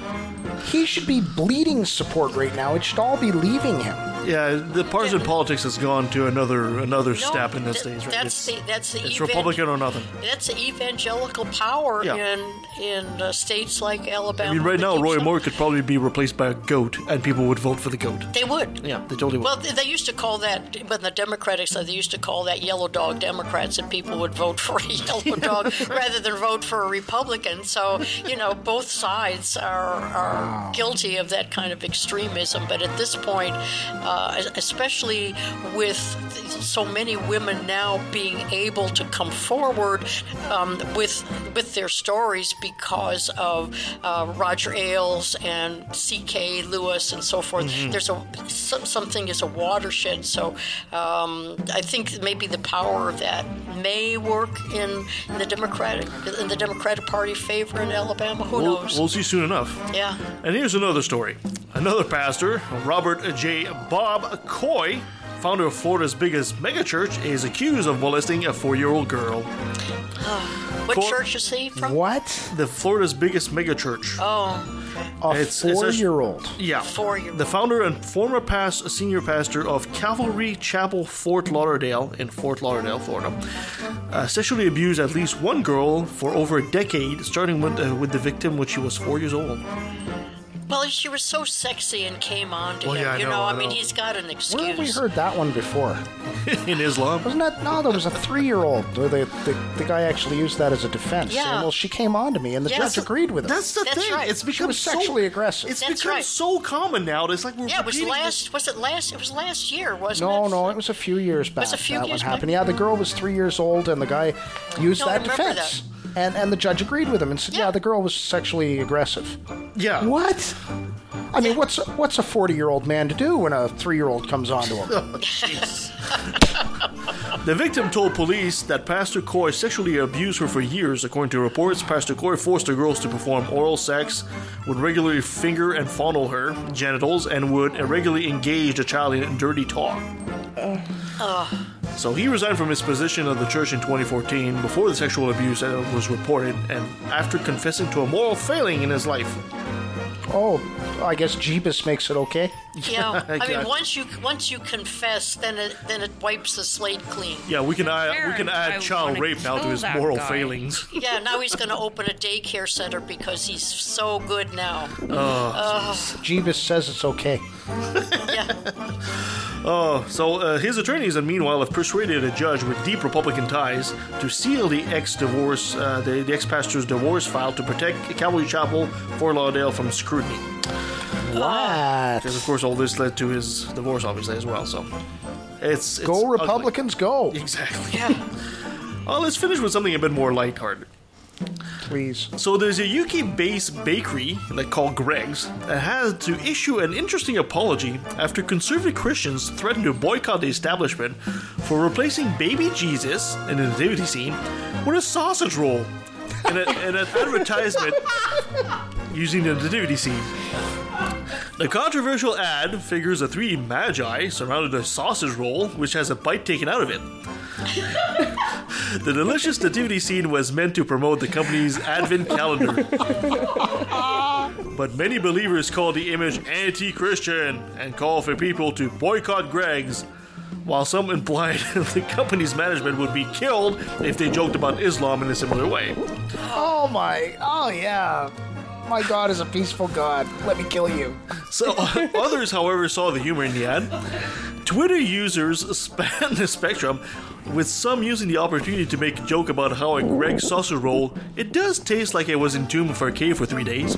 S2: He should be bleeding support right now. It should all be leaving him.
S1: Yeah, the partisan politics has gone to another another step in this
S3: th-
S1: days. Right?
S3: That's
S1: it's
S3: the that's the
S1: it's
S3: evan-
S1: Republican or nothing.
S3: That's the evangelical power
S1: Yeah.
S3: in in uh, states like Alabama.
S1: I mean, right
S3: that
S1: now,
S3: keeps
S1: Roy
S3: them-
S1: Moore could probably be replaced by a goat, and people would vote for the goat.
S3: They would.
S1: Yeah, they totally would.
S3: Well, they used to call that, when the Democratic side, they used to call that yellow dog Democrats, and people would vote for a yellow dog rather than vote for a Republican. So, you know, both sides are, are guilty of that kind of extremism. But at this point, uh, especially with so many women now being able to come forward um, with with their stories because of uh, Roger Ailes and C K Lewis and so forth,
S13: Mhm.
S3: there's a some, something is a watershed. So um, I think maybe the power of that may work in, in the Democratic in the Democratic Party favor in Alabama. Who
S1: we'll,
S3: knows?
S1: We'll see soon enough.
S3: Yeah.
S1: And here's another story. Another pastor, Robert J. Bob Coy, founder of Florida's biggest megachurch, is accused of molesting a four-year-old girl.
S3: What
S1: Cor-
S3: church is he from?
S2: What?
S1: The Florida's biggest megachurch.
S3: Oh,
S2: A
S1: It's- it's a-
S2: four-year-old.
S1: Yeah.
S3: Four-year-old.
S1: The founder and former past senior pastor of Calvary Chapel, Fort Lauderdale, in Fort Lauderdale, Florida, uh, sexually abused at least one girl for over a decade, starting with, uh, with the victim when she was four years old.
S3: Well, she was so sexy and came on to
S1: Well,
S3: him.
S1: yeah, I
S3: you
S1: know,
S3: know,
S1: I
S3: I mean,
S1: know.
S3: he's got an excuse.
S2: Where have we heard that one before?
S1: In Islam?
S2: Wasn't that? No, there was a three-year-old where the, the, the guy actually used that as a defense.
S3: Yeah.
S2: Saying, well, she came on to me, and the
S3: Yes.
S2: judge agreed with it.
S1: That's the
S3: That's
S1: thing.
S3: right.
S1: It's
S2: She
S1: become
S2: was
S1: so-
S2: sexually aggressive.
S1: It's
S3: That's
S1: become
S3: right.
S1: so common now. It's like we're
S3: Yeah, it was
S1: repeating
S3: last.
S1: this.
S3: Was it last? It was last year, wasn't
S2: No,
S3: it?
S2: no, it was a few years back.
S3: Was it a few
S2: that
S3: years
S2: one happened.
S3: back?
S2: Yeah, the girl was three years old, and the guy used
S3: No, I
S2: that
S3: remember
S2: defense. And and the judge agreed with him and said, yeah, the girl was sexually aggressive.
S1: Yeah.
S2: What? I mean, what's what's a forty-year-old man to do when a three-year-old comes on to him?
S1: Oh, jeez. The victim told police that Pastor Coy sexually abused her for years. According to reports, Pastor Coy forced the girls to perform oral sex, would regularly finger and fondle her genitals, and would irregularly engage the child in dirty talk.
S3: Oh.
S1: So he resigned from his position of the church in twenty fourteen before the sexual abuse was reported and after confessing to a moral failing in his life.
S2: Oh, I guess Jeebus makes it okay.
S3: Yeah, I
S1: exactly.
S3: mean, once you once you confess, then it then it wipes the slate clean.
S1: Yeah, we can add, we can
S7: I
S1: add child
S7: wanna
S1: rape now to
S7: kill
S1: his
S7: that
S1: moral
S7: guy.
S1: failings.
S3: Yeah, now he's going to open a daycare center because he's so good now.
S1: Oh.
S2: Jeebus says it's okay.
S3: Yeah.
S1: Oh, so uh, his attorneys, and meanwhile, have persuaded a judge with deep Republican ties to seal the ex-divorce, uh, the, the ex-pastor's divorce file to protect Calvary Chapel, Fort Lauderdale from scrutiny.
S2: What?
S1: Because of course, all this led to his divorce, obviously, as well. So it's, it's
S2: Go
S1: ugly.
S2: Republicans, go!
S1: Exactly.
S3: Yeah.
S1: Well, let's finish with something a bit more lighthearted.
S2: Please.
S1: So there's a U K-based bakery like called Greg's that had to issue an interesting apology after conservative Christians threatened to boycott the establishment for replacing baby Jesus in the nativity scene with a sausage roll in, a, in an advertisement using the nativity scene. The controversial ad figures the three magi surrounded a sausage roll which has a bite taken out of it. The delicious nativity scene was meant to promote the company's advent calendar. But many believers call the image anti-Christian and call for people to boycott Greg's, while some implied the company's management would be killed if they joked about Islam in a similar way.
S2: Oh my, oh yeah. My God is a peaceful God. Let me kill you.
S1: So uh, others, however, saw the humor in the ad. Twitter users span the spectrum, with some using the opportunity to make a joke about how a Greg's sausage roll, it does taste like I was entombed for a cave for three days.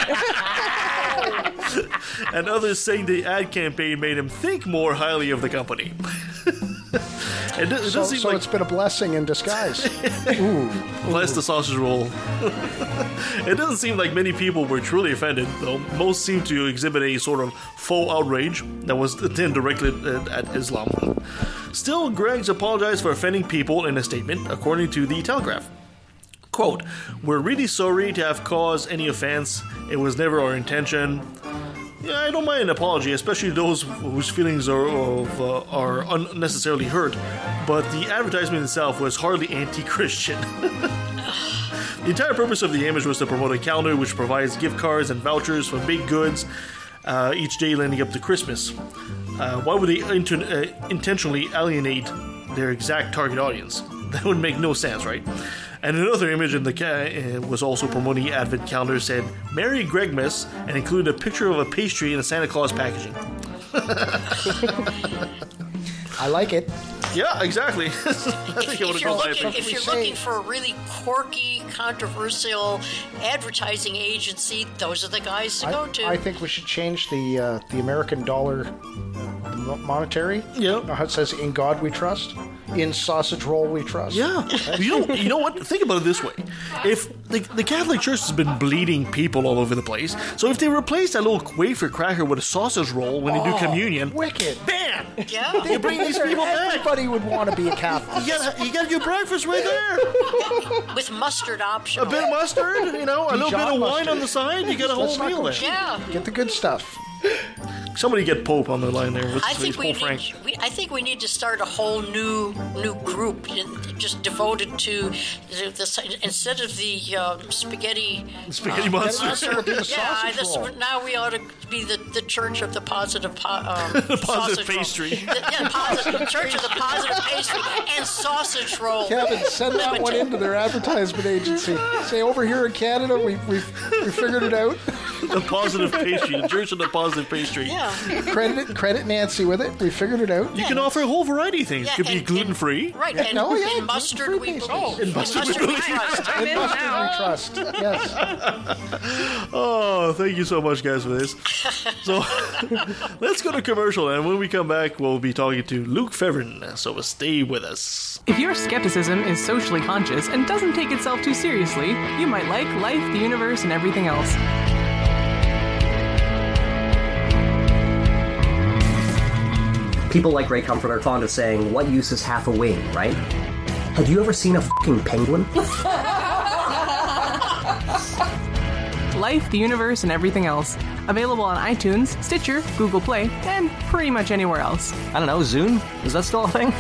S1: And others saying the ad campaign made him think more highly of the company. It, does, it
S2: So,
S1: does seem
S2: so
S1: like
S2: it's been a blessing in disguise. Ooh.
S1: bless the sausage roll. It doesn't seem like many people were truly offended, though most seem to exhibit a sort of faux outrage that was then directed at, at Islam. Still, Greg's apologized for offending people in a statement, according to The Telegraph. Quote, "We're really sorry to have caused any offense. It was never our intention. Yeah, I don't mind an apology, especially those whose feelings are of, uh, are unnecessarily hurt, but the advertisement itself was hardly anti-Christian." The entire purpose of the image was to promote a calendar which provides gift cards and vouchers for big goods uh, each day leading up to Christmas. Uh, why would they inter- uh, intentionally alienate their exact target audience? That would make no sense, right? And another image in the ca- uh, was also promoting the Advent calendar said, "Merry Gregmas," and included a picture of a pastry in a Santa Claus packaging.
S2: I like it.
S1: Yeah, exactly. I
S3: If,
S1: think I would
S3: if
S1: have
S3: you're,
S1: gone
S3: looking,
S1: that
S3: if you're looking for a really quirky, controversial advertising agency, those are the guys to
S2: I,
S3: go to.
S2: I think we should change the uh, the American dollar uh, mo- monetary.
S1: Yeah.
S2: You know how it says "In God We Trust," "In Sausage Roll We Trust."
S1: Yeah. You know, you know what? Think about it this way. If the, the Catholic Church has been bleeding people all over the place, so if they replace that little wafer cracker with a sausage roll when they do
S2: Oh,
S1: communion,
S2: wicked.
S1: bam!
S3: yeah.
S1: You bring these people back.
S2: Everybody would want to be a Catholic.
S1: You got you got your breakfast right there.
S3: With mustard
S1: A
S3: optional.
S1: bit of mustard, you know, a little bit of
S2: Dijon
S1: wine
S2: mustard.
S1: on the side. You got a
S2: Let's
S1: whole
S2: not
S1: meal
S2: go
S1: there.
S2: cheap.
S3: Yeah.
S2: Get the good stuff.
S1: Somebody get Pope on the line there. What's
S3: I
S1: his
S3: think
S1: face?
S3: we
S1: Pope Frank.
S3: need. We, I think we need to start a whole new new group, in, just devoted to the, the instead of the um, spaghetti.
S1: Spaghetti
S3: uh,
S1: monster.
S2: monster would be the
S3: Yeah,
S2: sausage
S3: this,
S2: roll.
S3: now we ought to be the, the Church of the Positive po- um,
S1: Positive
S3: sausage roll.
S1: pastry.
S3: The- yeah, positive, Church of the Positive Pastry and Sausage Roll.
S2: Kevin, send that one
S3: Limited.
S2: into their advertisement agency. Say, over here in Canada, we we we figured it out.
S1: The positive pastry. The Church of the Positive Pastry.
S3: Yeah.
S2: Credit credit Nancy with it. We figured it out.
S1: You can offer a whole variety of things.
S3: Yeah,
S1: It could be
S3: and-
S1: gluten free.
S3: Right,
S2: Yeah,
S3: and
S2: no, yeah,
S3: in mustard
S2: gluten-free
S3: we
S2: pastry.
S3: believe.
S2: Oh, in
S3: In
S2: mustard
S3: mustard we
S2: we
S3: trust.
S7: I'm in
S2: Mustard
S7: now.
S2: we trust. Yes.
S1: Oh, thank you so much, guys, for this. So, let's go to commercial, and when we come back, we'll be talking to Luke Fevrin. So, stay with us.
S13: If your skepticism is socially conscious and doesn't take itself too seriously, you might like life, the universe, and everything else.
S14: People like Ray Comfort are fond of saying, what use is half a wing, right? Have you ever seen a fucking penguin?
S13: Life, the universe, and everything else. Available on iTunes, Stitcher, Google Play, and pretty much anywhere else.
S14: I don't know, Zune? Is that still a thing?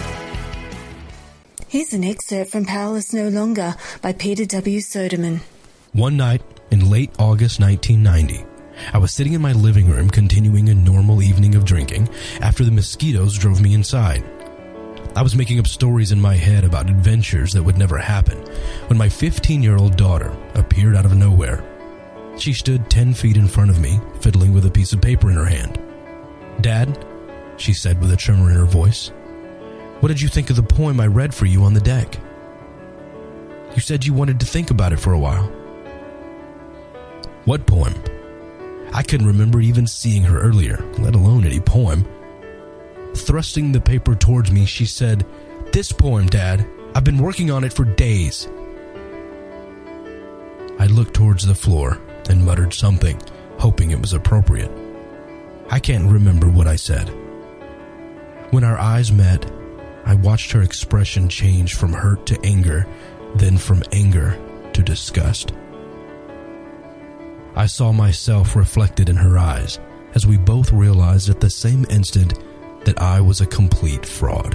S15: Here's an excerpt from Powerless No Longer by Peter W. Soderman.
S16: One night in late August nineteen ninety, I was sitting in my living room continuing a normal evening of drinking after the mosquitoes drove me inside. I was making up stories in my head about adventures that would never happen when my fifteen-year-old daughter appeared out of nowhere. She stood ten feet in front of me, fiddling with a piece of paper in her hand. "Dad," she said with a tremor in her voice, "what did you think of the poem I read for you on the deck? You said you wanted to think about it for a while." "What poem?" I couldn't remember even seeing her earlier, let alone any poem. Thrusting the paper towards me, she said, "This poem, Dad. I've been working on it for days." I looked towards the floor and muttered something, hoping it was appropriate. I can't remember what I said. When our eyes met, I watched her expression change from hurt to anger, then from anger to disgust. I saw myself reflected in her eyes as we both realized at the same instant that I was a complete fraud.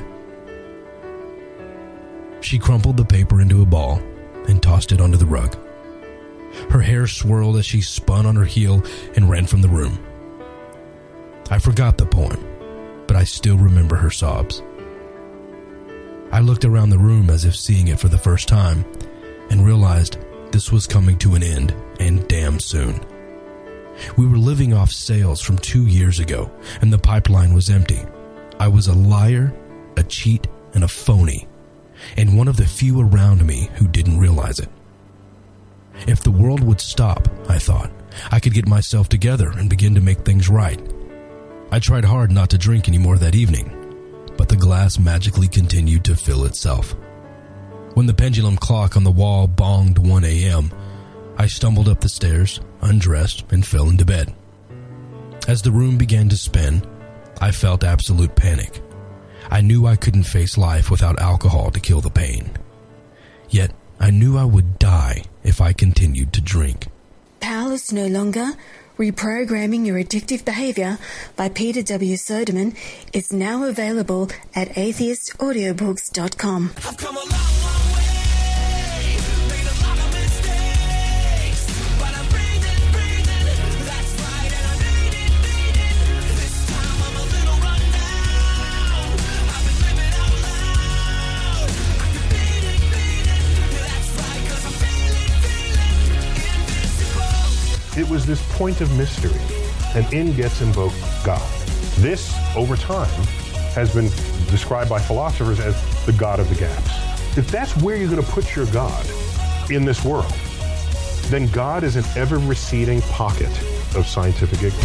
S16: She crumpled the paper into a ball and tossed it onto the rug. Her hair swirled as she spun on her heel and ran from the room. I forgot the poem, but I still remember her sobs. I looked around the room as if seeing it for the first time and realized this was coming to an end, and damn soon. We were living off sales from two years ago, and the pipeline was empty. I was a liar, a cheat, and a phony, and one of the few around me who didn't realize it. If the world would stop, I thought, I could get myself together and begin to make things right. I tried hard not to drink anymore that evening, but the glass magically continued to fill itself. When the pendulum clock on the wall bonged one a.m., I stumbled up the stairs, undressed, and fell into bed. As the room began to spin, I felt absolute panic. I knew I couldn't face life without alcohol to kill the pain. Yet, I knew I would die if I continued to drink.
S15: Powerless No Longer, Reprogramming Your Addictive Behavior by Peter W. Soderman is now available at atheist audiobooks dot com.
S6: I've come a long, long way, made a lot of mistakes, but I'm breathing, breathing, that's right, and I'm beating, beating. This time I'm a little run down, I've been living out loud, I can beat it, beat it, that's right, cause I'm feeling, feeling invincible.
S17: It was this point of mystery, and in gets invoked God. This, over time, has been described by philosophers as the God of the gaps. If that's where you're going to put your God in this world, then God is an ever-receding pocket of scientific ignorance.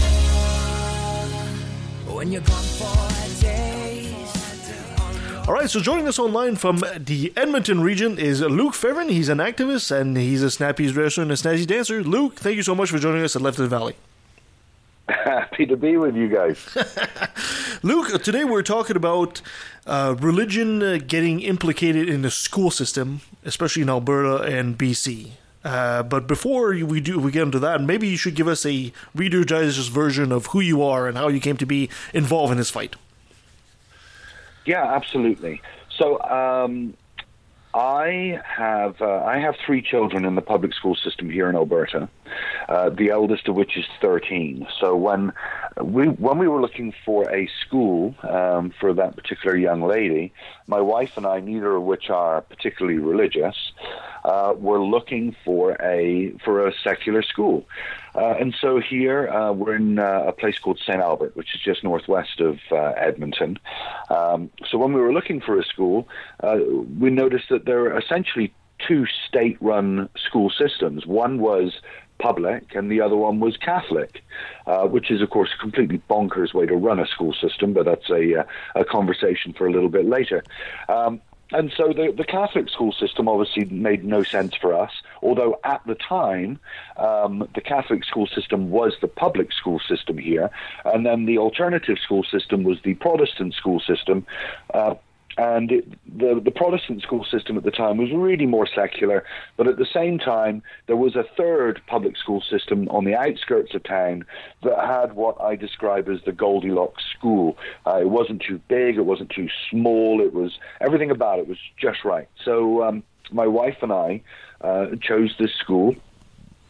S6: When you're gone for days.
S1: All right, so joining us online from the Edmonton region is Luke Ferrin. He's an activist, and he's a snappy dresser and a snazzy dancer. Luke, thank you so much for joining us at Left of the Valley.
S18: Happy to be with you guys.
S1: Luke, today we're talking about uh, religion uh, getting implicated in the school system, especially in Alberta and B C. Uh, but before we do we get into that, maybe you should give us a Reader's Digest version of who you are and how you came to be involved in this fight.
S18: Yeah, absolutely. So um, I have uh, I have three children in the public school system here in Alberta. Uh, the eldest of which is thirteen. So when we when we were looking for a school um, for that particular young lady, my wife and I, neither of which are particularly religious, uh, were looking for a for a secular school. Uh, and so here uh, we're in uh, a place called Saint Albert, which is just northwest of uh, Edmonton. Um, so when we were looking for a school, uh, we noticed that there are essentially two state-run school systems. One was public and the other one was Catholic, uh, which is, of course, a completely bonkers way to run a school system, but that's a, uh, a conversation for a little bit later. Um, and so the, the Catholic school system obviously made no sense for us, although at the time um, the Catholic school system was the public school system here, and then the alternative school system was the Protestant school system. Uh, And it, the, the Protestant school system at the time was really more secular, but at the same time, there was a third public school system on the outskirts of town that had what I describe as the Goldilocks school. Uh, it wasn't too big, it wasn't too small, it was, everything about it was just right. So um, my wife and I uh, chose this school.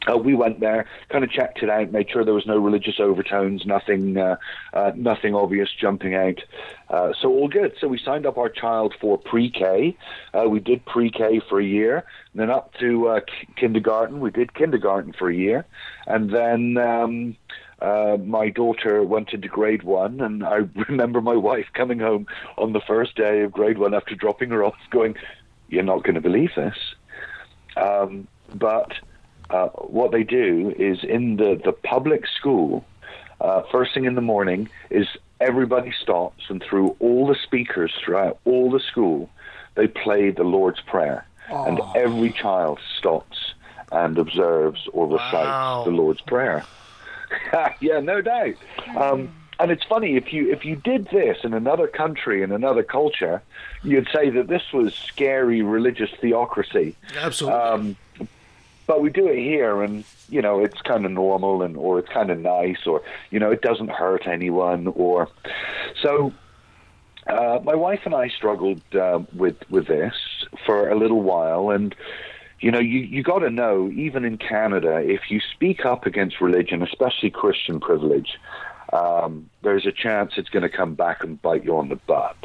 S18: Uh, we went there, kind of checked it out, made sure there was no religious overtones, nothing, uh, uh, nothing obvious jumping out. Uh, so all good. So we signed up our child for pre-K. Uh, we did pre-K for a year, and then up to uh, k- kindergarten. We did kindergarten for a year, and then um, uh, my daughter went into grade one, and I remember my wife coming home on the first day of grade one after dropping her off, going, "You're not going to believe this," um, but. Uh, what they do is in the, the public school, uh, first thing in the morning is everybody stops, and through all the speakers throughout all the school, they play the Lord's Prayer. Oh. And every child stops and observes or recites wow. the Lord's Prayer. Yeah, no doubt. Um, and it's funny, if you if you did this in another country, in another culture, you'd say that this was scary religious theocracy.
S1: Absolutely. Um,
S18: But we do it here, and, you know, it's kind of normal, and or it's kind of nice, or, you know, it doesn't hurt anyone. Or So uh, my wife and I struggled uh, with, with this for a little while, and, you know, you, you got to know, even in Canada, if you speak up against religion, especially Christian privilege, um, there's a chance it's going to come back and bite you on the butt.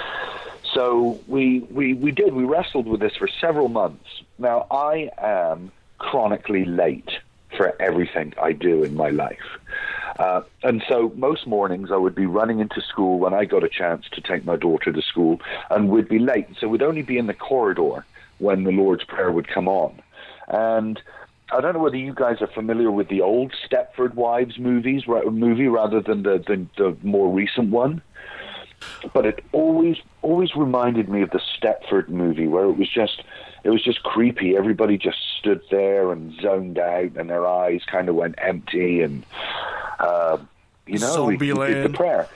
S18: So we, we, we did. We wrestled with this for several months. Now, I am chronically late for everything I do in my life. Uh, and so most mornings I would be running into school when I got a chance to take my daughter to school, and we'd be late. So we'd only be in the corridor when the Lord's Prayer would come on. And I don't know whether you guys are familiar with the old Stepford Wives movies, movie rather than the, the, the more recent one. But it always always reminded me of the Stepford movie, where it was just it was just creepy. Everybody just stood there and zoned out, and their eyes kind of went empty, and uh, you know, we, we did the prayer.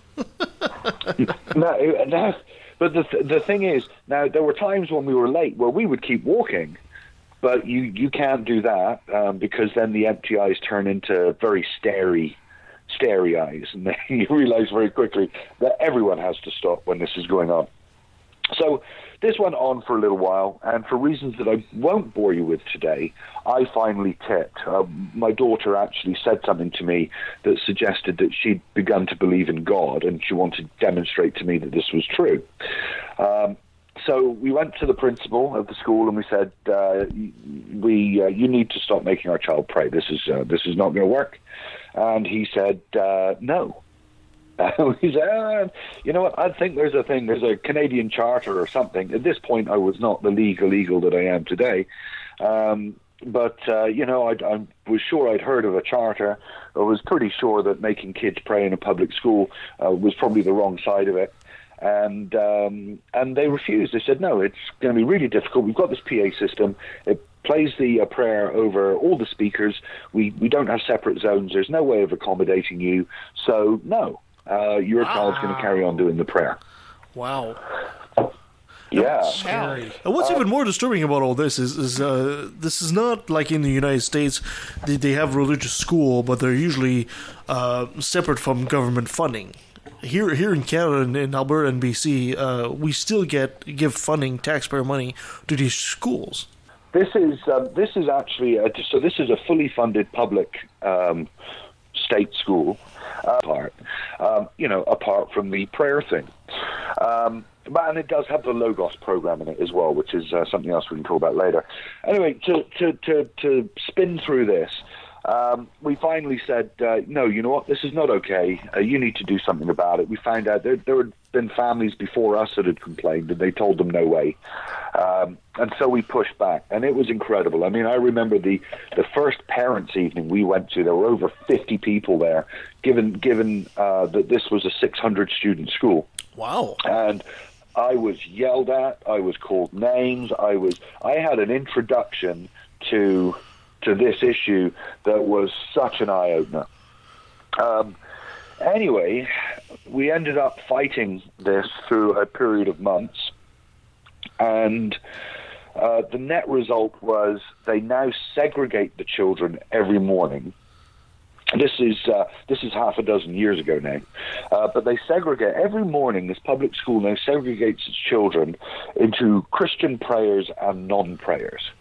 S18: no, no, but the the thing is, now there were times when we were late where we would keep walking, but you you can't do that um, because then the empty eyes turn into very starey. starry eyes, and then you realize very quickly that everyone has to stop when this is going on. So this went on for a little while, and for reasons that I won't bore you with today, I finally tipped. Uh, my daughter actually said something to me that suggested that she'd begun to believe in God, and she wanted to demonstrate to me that this was true. Um, So we went to the principal of the school and we said, uh, "We, uh, you need to stop making our child pray. This is uh, this is not going to work." And he said, uh, "No." Uh, he said, uh, "You know what? I think there's a thing. There's a Canadian charter or something." At this point, I was not the legal eagle that I am today, um, but uh, you know, I, I was sure I'd heard of a charter. I was pretty sure that making kids pray in a public school uh, was probably the wrong side of it. And um, and they refused. They said, "No, it's going to be really difficult. We've got this P A system. It plays the uh, prayer over all the speakers. We we don't have separate zones. There's no way of accommodating you. So, no, uh, your wow. child's going to carry on doing the prayer."
S1: Wow.
S18: Yeah.
S1: Scary. And what's uh, even more disturbing about all this is, is uh, this is not like in the United States. They, they have religious school, but they're usually uh, separate from government funding. Here, here in Canada and in Alberta and B C, uh, we still get give funding, taxpayer money, to these schools.
S18: This is uh, this is actually a, so. This is a fully funded public um, state school. Uh, apart, um, you know, apart from the prayer thing, um, but and it does have the Logos program in it as well, which is uh, something else we can talk about later. Anyway, to to to, to spin through this. Um, we finally said, uh, no, you know what, this is not okay. Uh, you need to do something about it. We found out there, there had been families before us that had complained, and they told them no way. Um, and so we pushed back, and it was incredible. I mean, I remember the, the first parents' evening we went to. There were over fifty people there, given given uh, that this was a six hundred student school.
S1: Wow.
S18: And I was yelled at. I was called names. I was. I had an introduction to... to this issue that was such an eye-opener. Um, anyway, we ended up fighting this through a period of months, and uh, the net result was they now segregate the children every morning. This is uh, this is half a dozen years ago now, uh, but they segregate every morning. This public school now segregates its children into Christian prayers and non-prayers.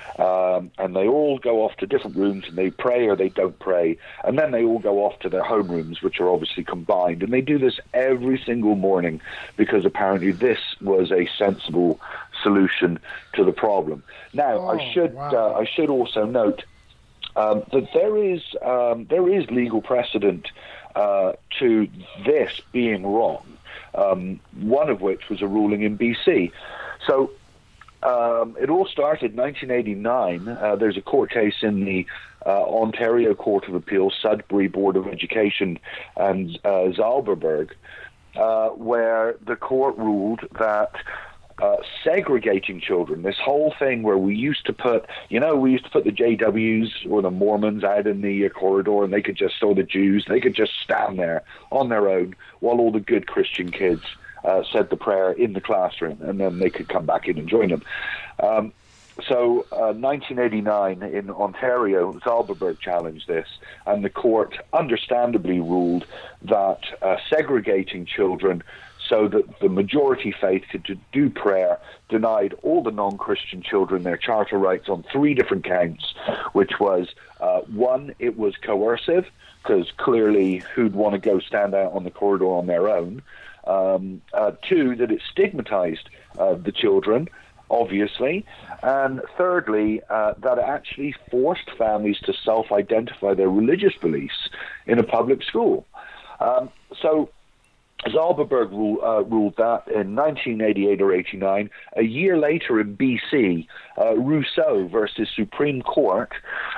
S18: Um, and they all go off to different rooms, and they pray or they don't pray, and then they all go off to their homerooms, which are obviously combined. And they do this every single morning because apparently this was a sensible solution to the problem. Now,
S2: Oh,
S18: I should
S2: wow.
S18: uh, I should also note um, that there is um, there is legal precedent uh, to this being wrong. Um, one of which was a ruling in B C. So. Um, it all started in nineteen eighty-nine. Uh, there's a court case in the uh, Ontario Court of Appeal, Sudbury Board of Education, and uh, Zalberberg, uh, where the court ruled that uh, segregating children, this whole thing where we used to put, you know, we used to put the J Ws or the Mormons out in the uh, corridor, and they could just, or the Jews, they could just stand there on their own while all the good Christian kids Uh, said the prayer in the classroom, and then they could come back in and join them. Um, so, uh, nineteen eighty-nine in Ontario, Zalberberg challenged this, and the court understandably ruled that uh, segregating children so that the majority faith could do prayer denied all the non-Christian children their charter rights on three different counts, which was, uh, one, it was coercive, because clearly who'd want to go stand out on the corridor on their own. Um, uh, two, that it stigmatized uh, the children, obviously. And thirdly, uh, that it actually forced families to self-identify their religious beliefs in a public school. Um, so Zalberberg rule, uh, ruled that in nineteen eighty-eight or eighty-nine. A year later in B C, uh, Rousseau versus Supreme Court,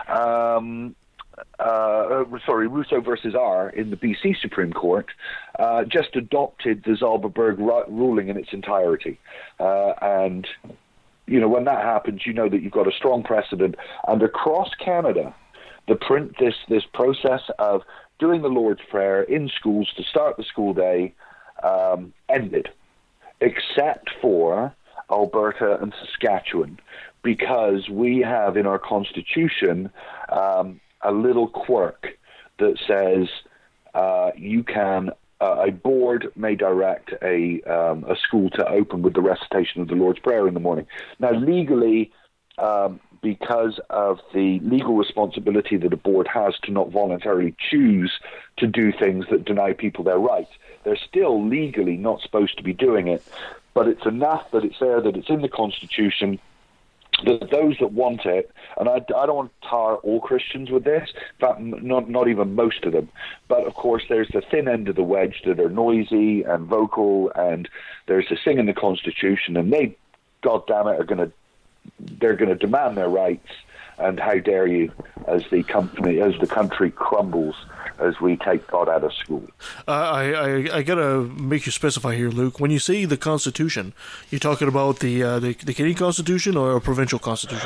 S18: um, Uh, sorry, Rousseau versus R in the B C Supreme Court uh, just adopted the Zalberberg ru- ruling in its entirety. Uh, and, you know, when that happens, you know that you've got a strong precedent. And across Canada, the print this, this process of doing the Lord's Prayer in schools to start the school day um, ended, except for Alberta and Saskatchewan, because we have in our Constitution um, a little quirk that says uh, you can, uh, a board may direct a um, a school to open with the recitation of the Lord's Prayer in the morning. Now, legally, um, because of the legal responsibility that a board has to not voluntarily choose to do things that deny people their rights, they're still legally not supposed to be doing it. But it's enough that it's there, that it's in the Constitution, that those that want it, and I, I don't want to tar all Christians with this, in fact, not, not even most of them, but of course there's the thin end of the wedge that are noisy and vocal, and there's the sing in the Constitution, and they, God damn it, are going to, they're going to demand their rights, and how dare you, as the company, as the country crumbles, as we take God out of school.
S1: Uh, I, I I gotta make you specify here, Luke. When you say the Constitution, you're talking about the uh, the, the Canadian Constitution or a provincial Constitution?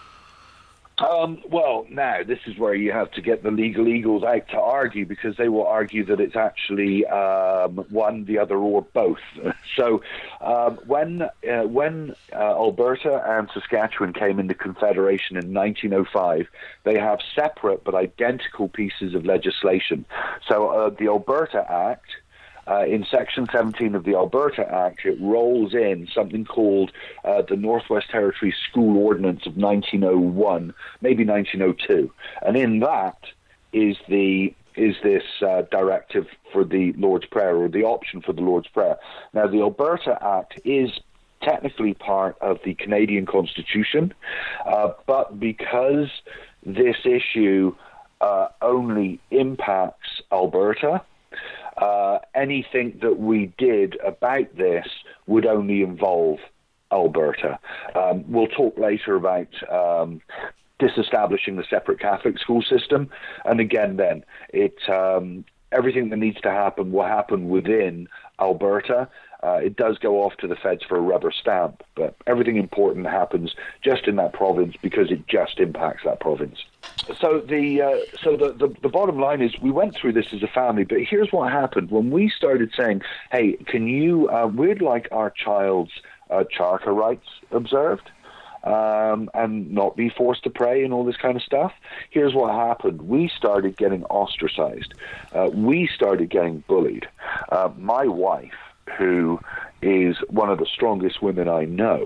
S18: Um, well, now, this is where you have to get the legal eagles out to argue, because they will argue that it's actually um, one, the other, or both. So um, when uh, when uh, Alberta and Saskatchewan came into Confederation in nineteen oh five, they have separate but identical pieces of legislation. So uh, the Alberta Act, Uh, in Section seventeen of the Alberta Act, it rolls in something called uh, the Northwest Territories School Ordinance of nineteen oh one, maybe nineteen oh two, and in that is the is this uh, directive for the Lord's Prayer, or the option for the Lord's Prayer. Now, the Alberta Act is technically part of the Canadian Constitution, uh, but because this issue uh, only impacts Alberta, Uh, anything that we did about this would only involve Alberta. Um, we'll talk later about um, disestablishing the separate Catholic school system, and again then, it um, everything that needs to happen will happen within Alberta. Uh, it does go off to the feds for a rubber stamp, but everything important happens just in that province because it just impacts that province. So the uh, so the, the the bottom line is we went through this as a family, but here's what happened when we started saying, "Hey, can you? Uh, we'd like our child's uh, charter rights observed." Um, and not be forced to pray and all this kind of stuff. Here's what happened. We started getting ostracized. Uh, we started getting bullied. Uh, my wife, who is one of the strongest women I know,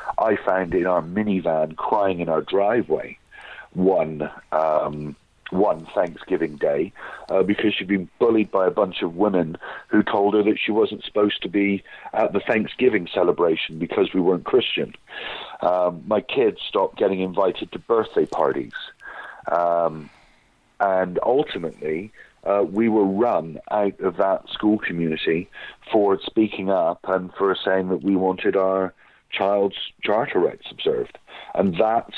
S18: I found in our minivan crying in our driveway one um, one Thanksgiving Day uh, because she'd been bullied by a bunch of women who told her that she wasn't supposed to be at the Thanksgiving celebration because we weren't Christian. Um, my kids stopped getting invited to birthday parties. Um, and ultimately, uh, we were run out of that school community for speaking up and for saying that we wanted our child's charter rights observed. And that's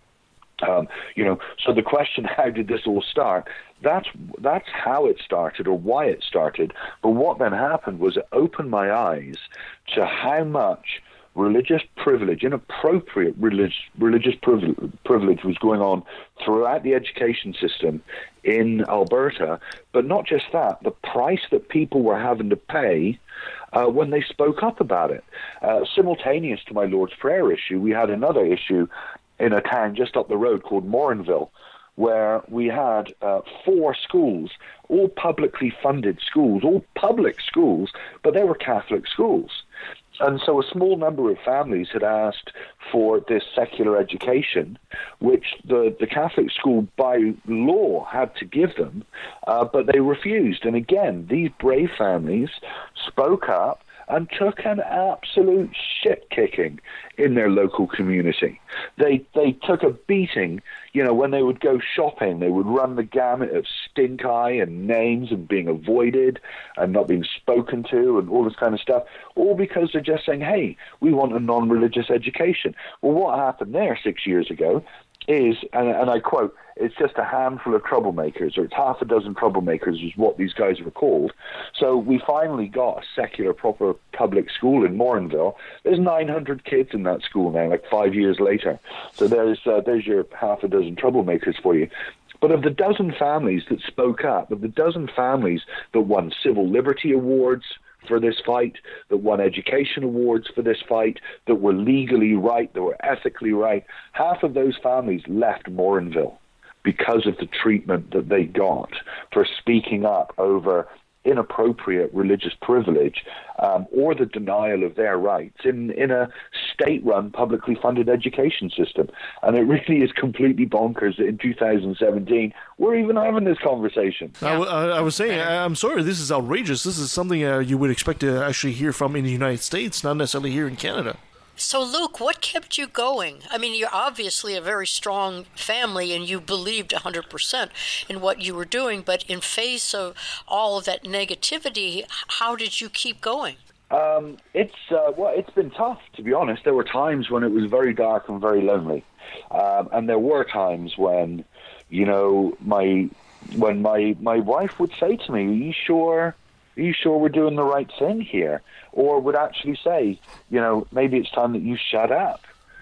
S18: Um, you know, so the question, how did this all start? That's that's how it started or why it started. But what then happened was it opened my eyes to how much religious privilege, inappropriate religious, religious privilege, privilege was going on throughout the education system in Alberta. But not just that, the price that people were having to pay uh, when they spoke up about it. Uh, simultaneous to my Lord's Prayer issue, we had another issue in a town just up the road called Morinville, where we had uh, four schools, all publicly funded schools, all public schools, but they were Catholic schools. And so a small number of families had asked for this secular education, which the, the Catholic school by law had to give them, uh, but they refused. And again, these brave families spoke up and took an absolute shit-kicking in their local community. They they took a beating, you know, when they would go shopping. They would run the gamut of stink eye and names and being avoided and not being spoken to and all this kind of stuff, all because they're just saying, hey, we want a non-religious education. Well, what happened there six years ago is, and, and I quote, it's just a handful of troublemakers, or it's half a dozen troublemakers is what these guys were called. So we finally got a secular, proper public school in Morinville. There's nine hundred kids in that school now, like five years later. So there's uh, there's your half a dozen troublemakers for you. But of the dozen families that spoke up, of the dozen families that won civil liberty awards for this fight, that won education awards for this fight, that were legally right, that were ethically right, half of those families left Morinville because of the treatment that they got for speaking up over inappropriate religious privilege um, or the denial of their rights in, in a state-run, publicly funded education system. And it really is completely bonkers that in two thousand seventeen, we're even having this conversation.
S1: I, w- I was saying, I'm sorry, this is outrageous. This is something uh, you would expect to actually hear from in the United States, not necessarily here in Canada.
S3: So, Luke, what kept you going? I mean, you're obviously a very strong family and you believed one hundred percent in what you were doing, but in face of all of that negativity, how did you keep going?
S18: Um, it's, uh, well, it's been tough, to be honest. There were times when it was very dark and very lonely. Um, and there were times when, you know, my when my, my wife would say to me, are you sure... Are you sure we're doing the right thing here? Or would actually say, you know, maybe it's time that you shut up.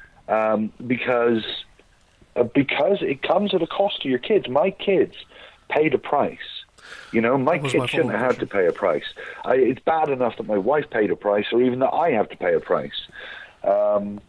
S18: Um, because uh, because it comes at a cost to your kids. My kids paid a price. You know, my kids my shouldn't have had to pay a price. I, it's bad enough that my wife paid a price or even that I have to pay a price. Um,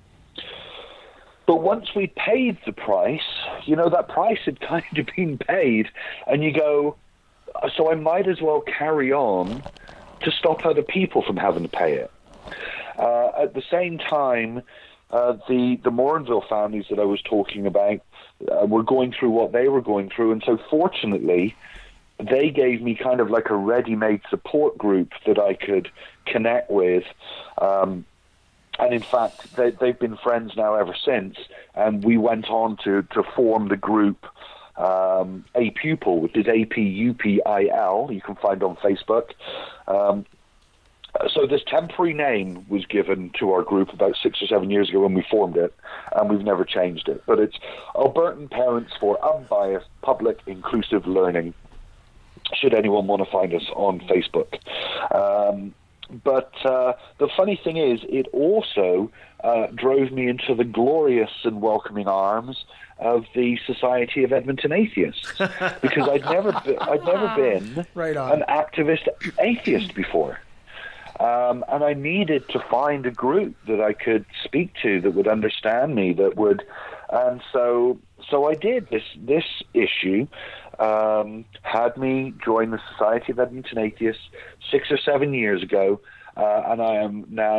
S18: but once we paid the price, you know, that price had kind of been paid. And you go... So I might as well carry on to stop other people from having to pay it. Uh, at the same time, uh, the, the Morinville families that I was talking about uh, were going through what they were going through. And so fortunately, they gave me kind of like a ready-made support group that I could connect with. Um, and in fact, they, they've been friends now ever since. And we went on to, to form the group Um, A Pupil, which is A P U P I L, you can find on Facebook. Um, so this temporary name was given to our group about six or seven years ago when we formed it, and we've never changed it. But it's Albertan Parents for Unbiased Public Inclusive Learning, should anyone want to find us on Facebook. Um, but uh, the funny thing is, it also uh, drove me into the glorious and welcoming arms of the Society of Edmonton Atheists, because I'd never be, I'd never been
S2: right on.
S18: an activist atheist before, um, and I needed to find a group that I could speak to that would understand me, that would, and so so I did. This this issue um, had me join the Society of Edmonton Atheists six or seven years ago. Uh, and I am now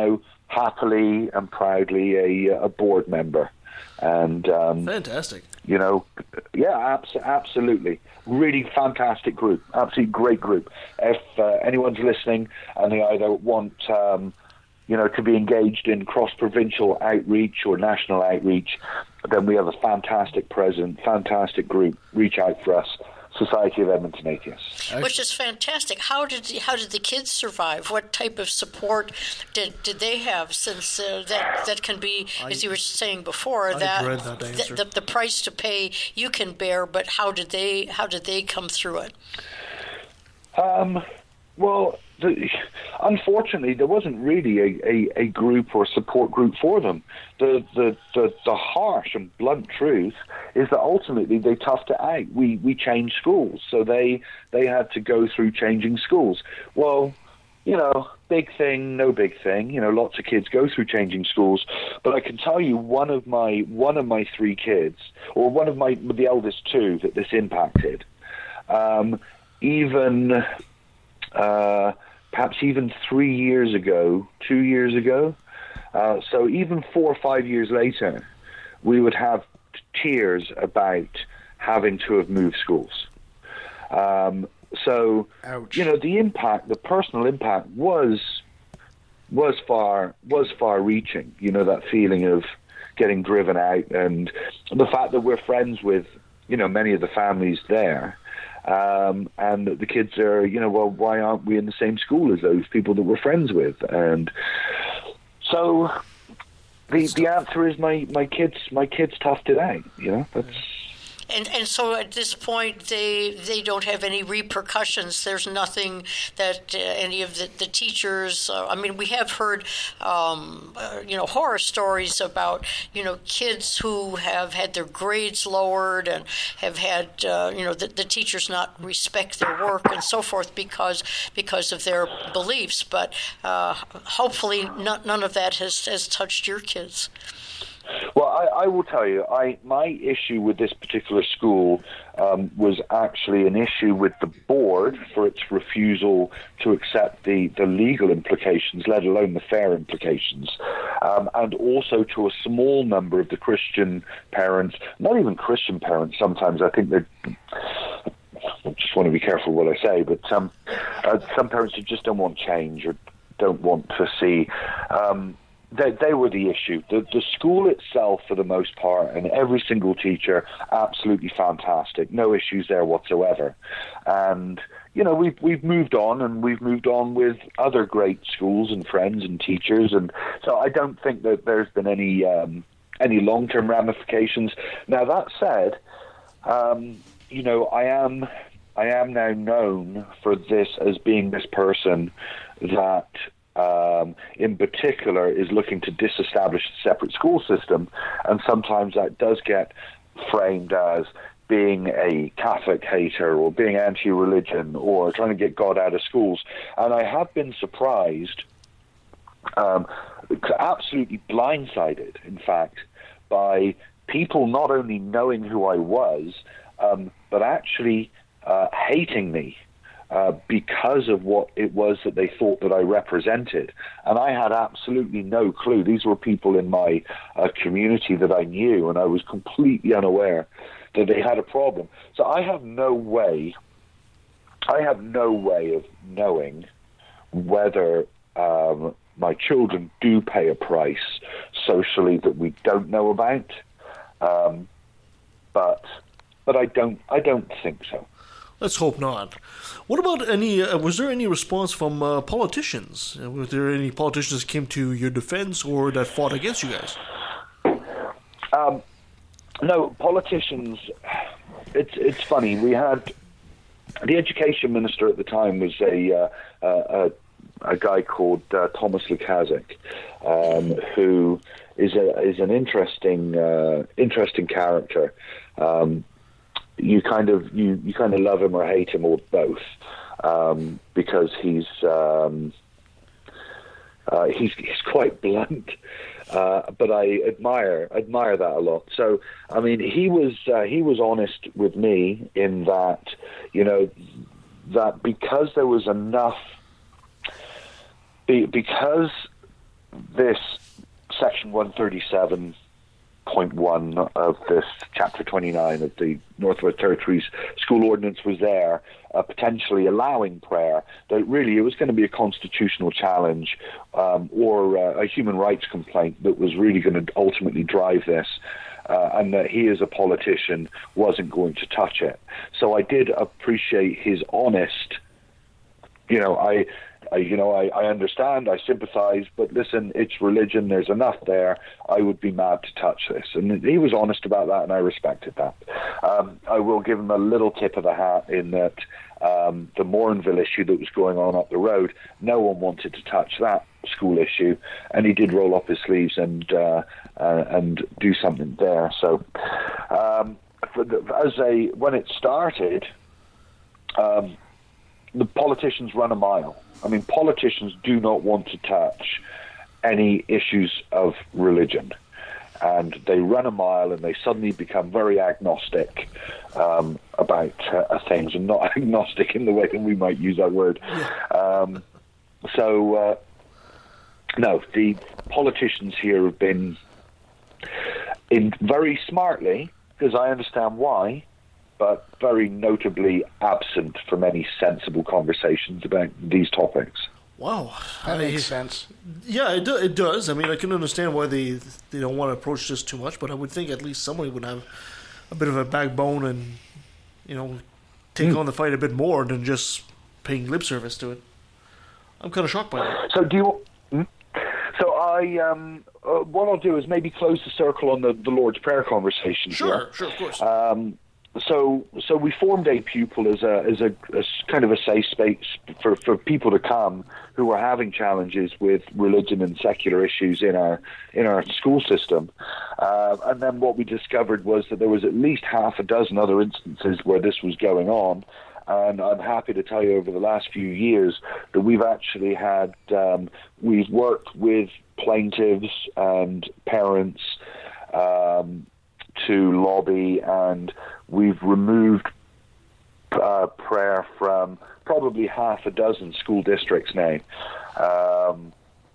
S18: happily and proudly a, a board member. And um,
S1: fantastic.
S18: You know, yeah, abs- absolutely. Really fantastic group. Absolutely great group. If uh, anyone's listening and they either want, um, you know, to be engaged in cross-provincial outreach or national outreach, then we have a fantastic president, fantastic group. Reach out for us. Society of Edmonton Atheists.
S3: Which is fantastic. How did the, how did the kids survive? What type of support did did they have? Since uh, that that can be, I, as you were saying before,
S1: I
S3: that,
S1: dread that answer.
S3: the, the the price to pay you can bear. But how did they how did they come through it?
S18: Um. Well, the, unfortunately, there wasn't really a, a, a group or support group for them. The, the the the harsh and blunt truth is that ultimately they toughed it out. We we changed schools, so they they had to go through changing schools. Well, you know, big thing, no big thing. You know, lots of kids go through changing schools, but I can tell you, one of my one of my three kids, or one of my the eldest two that this impacted, um, even. Uh, perhaps even three years ago, two years ago. Uh, so even four or five years later, we would have tears about having to have moved schools. Um, so,
S2: Ouch.
S18: you know, the impact, the personal impact was was far was far-reaching. You know, that feeling of getting driven out, and the fact that we're friends with, you know, many of the families there. Um, and the kids are, you know, well, why aren't we in the same school as those people that we're friends with? And so the the answer is my, my kids my kids toughed it out. You know, that's.
S3: And and so at this point, they they don't have any repercussions. There's nothing that uh, any of the, the teachers. Uh, I mean, we have heard, um, uh, you know, horror stories about, you know, kids who have had their grades lowered and have had, uh, you know, the, the teachers not respect their work and so forth because because of their beliefs. But uh, hopefully, not, none of that has, has touched your kids.
S18: Well, I, I will tell you, I my issue with this particular school um, was actually an issue with the board for its refusal to accept the, the legal implications, let alone the fair implications, um, and also to a small number of the Christian parents, not even Christian parents, sometimes I think they're... I just want to be careful what I say, but um, uh, some parents who just don't want change or don't want to see... Um, They, they were the issue. The, the school itself, for the most part, and every single teacher, absolutely fantastic. No issues there whatsoever. And, you know, we've, we've moved on, and we've moved on with other great schools and friends and teachers. And so I don't think that there's been any um, any long-term ramifications. Now, that said, um, you know, I am I am now known for this as being this person that... Um, in particular, is looking to disestablish the separate school system, and sometimes that does get framed as being a Catholic hater or being anti-religion or trying to get God out of schools. And I have been surprised, um, absolutely blindsided, in fact, by people not only knowing who I was, um, but actually uh, hating me. Uh, because of what it was that they thought that I represented. And I had absolutely no clue. These were people in my uh, community that I knew, and I was completely unaware that they had a problem. So I have no way, I have no way of knowing whether um, my children do pay a price socially that we don't know about. Um, but but I don't I don't think so.
S1: Let's hope not. What about any, uh, was there any response from uh, politicians? Uh, were there any politicians that came to your defense or that fought against you guys?
S18: Um, no, politicians, it's it's funny. We had, the education minister at the time was a, uh, a, a guy called uh, Thomas Lukaszuk, um, who is a is an interesting uh, interesting character. Um, You kind of you, you kind of love him or hate him or both, um, because he's um, uh, he's he's quite blunt, uh, but I admire admire that a lot. So I mean, he was uh, he was honest with me in that, you know, that because there was enough, be, because this section one thirty-seven point one of this chapter twenty-nine of the Northwest Territories school ordinance was there, uh, potentially allowing prayer, that really it was going to be a constitutional challenge um, or uh, a human rights complaint that was really going to ultimately drive this, uh, and that he as a politician wasn't going to touch it. So I did appreciate his honest, you know, I... I, you know, I, I understand, I sympathize, but listen, it's religion, there's enough there, I would be mad to touch this. And he was honest about that, and I respected that. Um, I will give him a little tip of the hat in that um, the Morinville issue that was going on up the road, no one wanted to touch that school issue, and he did roll up his sleeves and uh, uh, and do something there. So um, for the, as a when it started, um, the politicians run a mile. I mean, politicians do not want to touch any issues of religion. And they run a mile and they suddenly become very agnostic um, about uh, things, and not agnostic in the way that we might use that word. Um, so, uh, no, the politicians here have been, in very smartly, because I understand why, but very notably absent from any sensible conversations about these topics.
S1: Wow.
S2: That
S1: I,
S2: makes sense.
S1: Yeah, it, do, it does. I mean, I can understand why they they don't want to approach this too much, but I would think at least somebody would have a bit of a backbone and, you know, take mm. on the fight a bit more than just paying lip service to it. I'm kind of shocked by that.
S18: So do you... Hmm? So I... Um, uh, what I'll do is maybe close the circle on the, the Lord's Prayer conversation.
S1: Sure,
S18: here.
S1: sure, of course.
S18: Um, So, so we formed a pupil as a as a as kind of a safe space for, for people to come who are having challenges with religion and secular issues in our in our school system. Uh, and then what we discovered was that there was at least half a dozen other instances where this was going on. And I'm happy to tell you over the last few years that we've actually had um, we've worked with plaintiffs and parents um, to lobby, and we've removed uh, prayer from probably half a dozen school districts now. Um,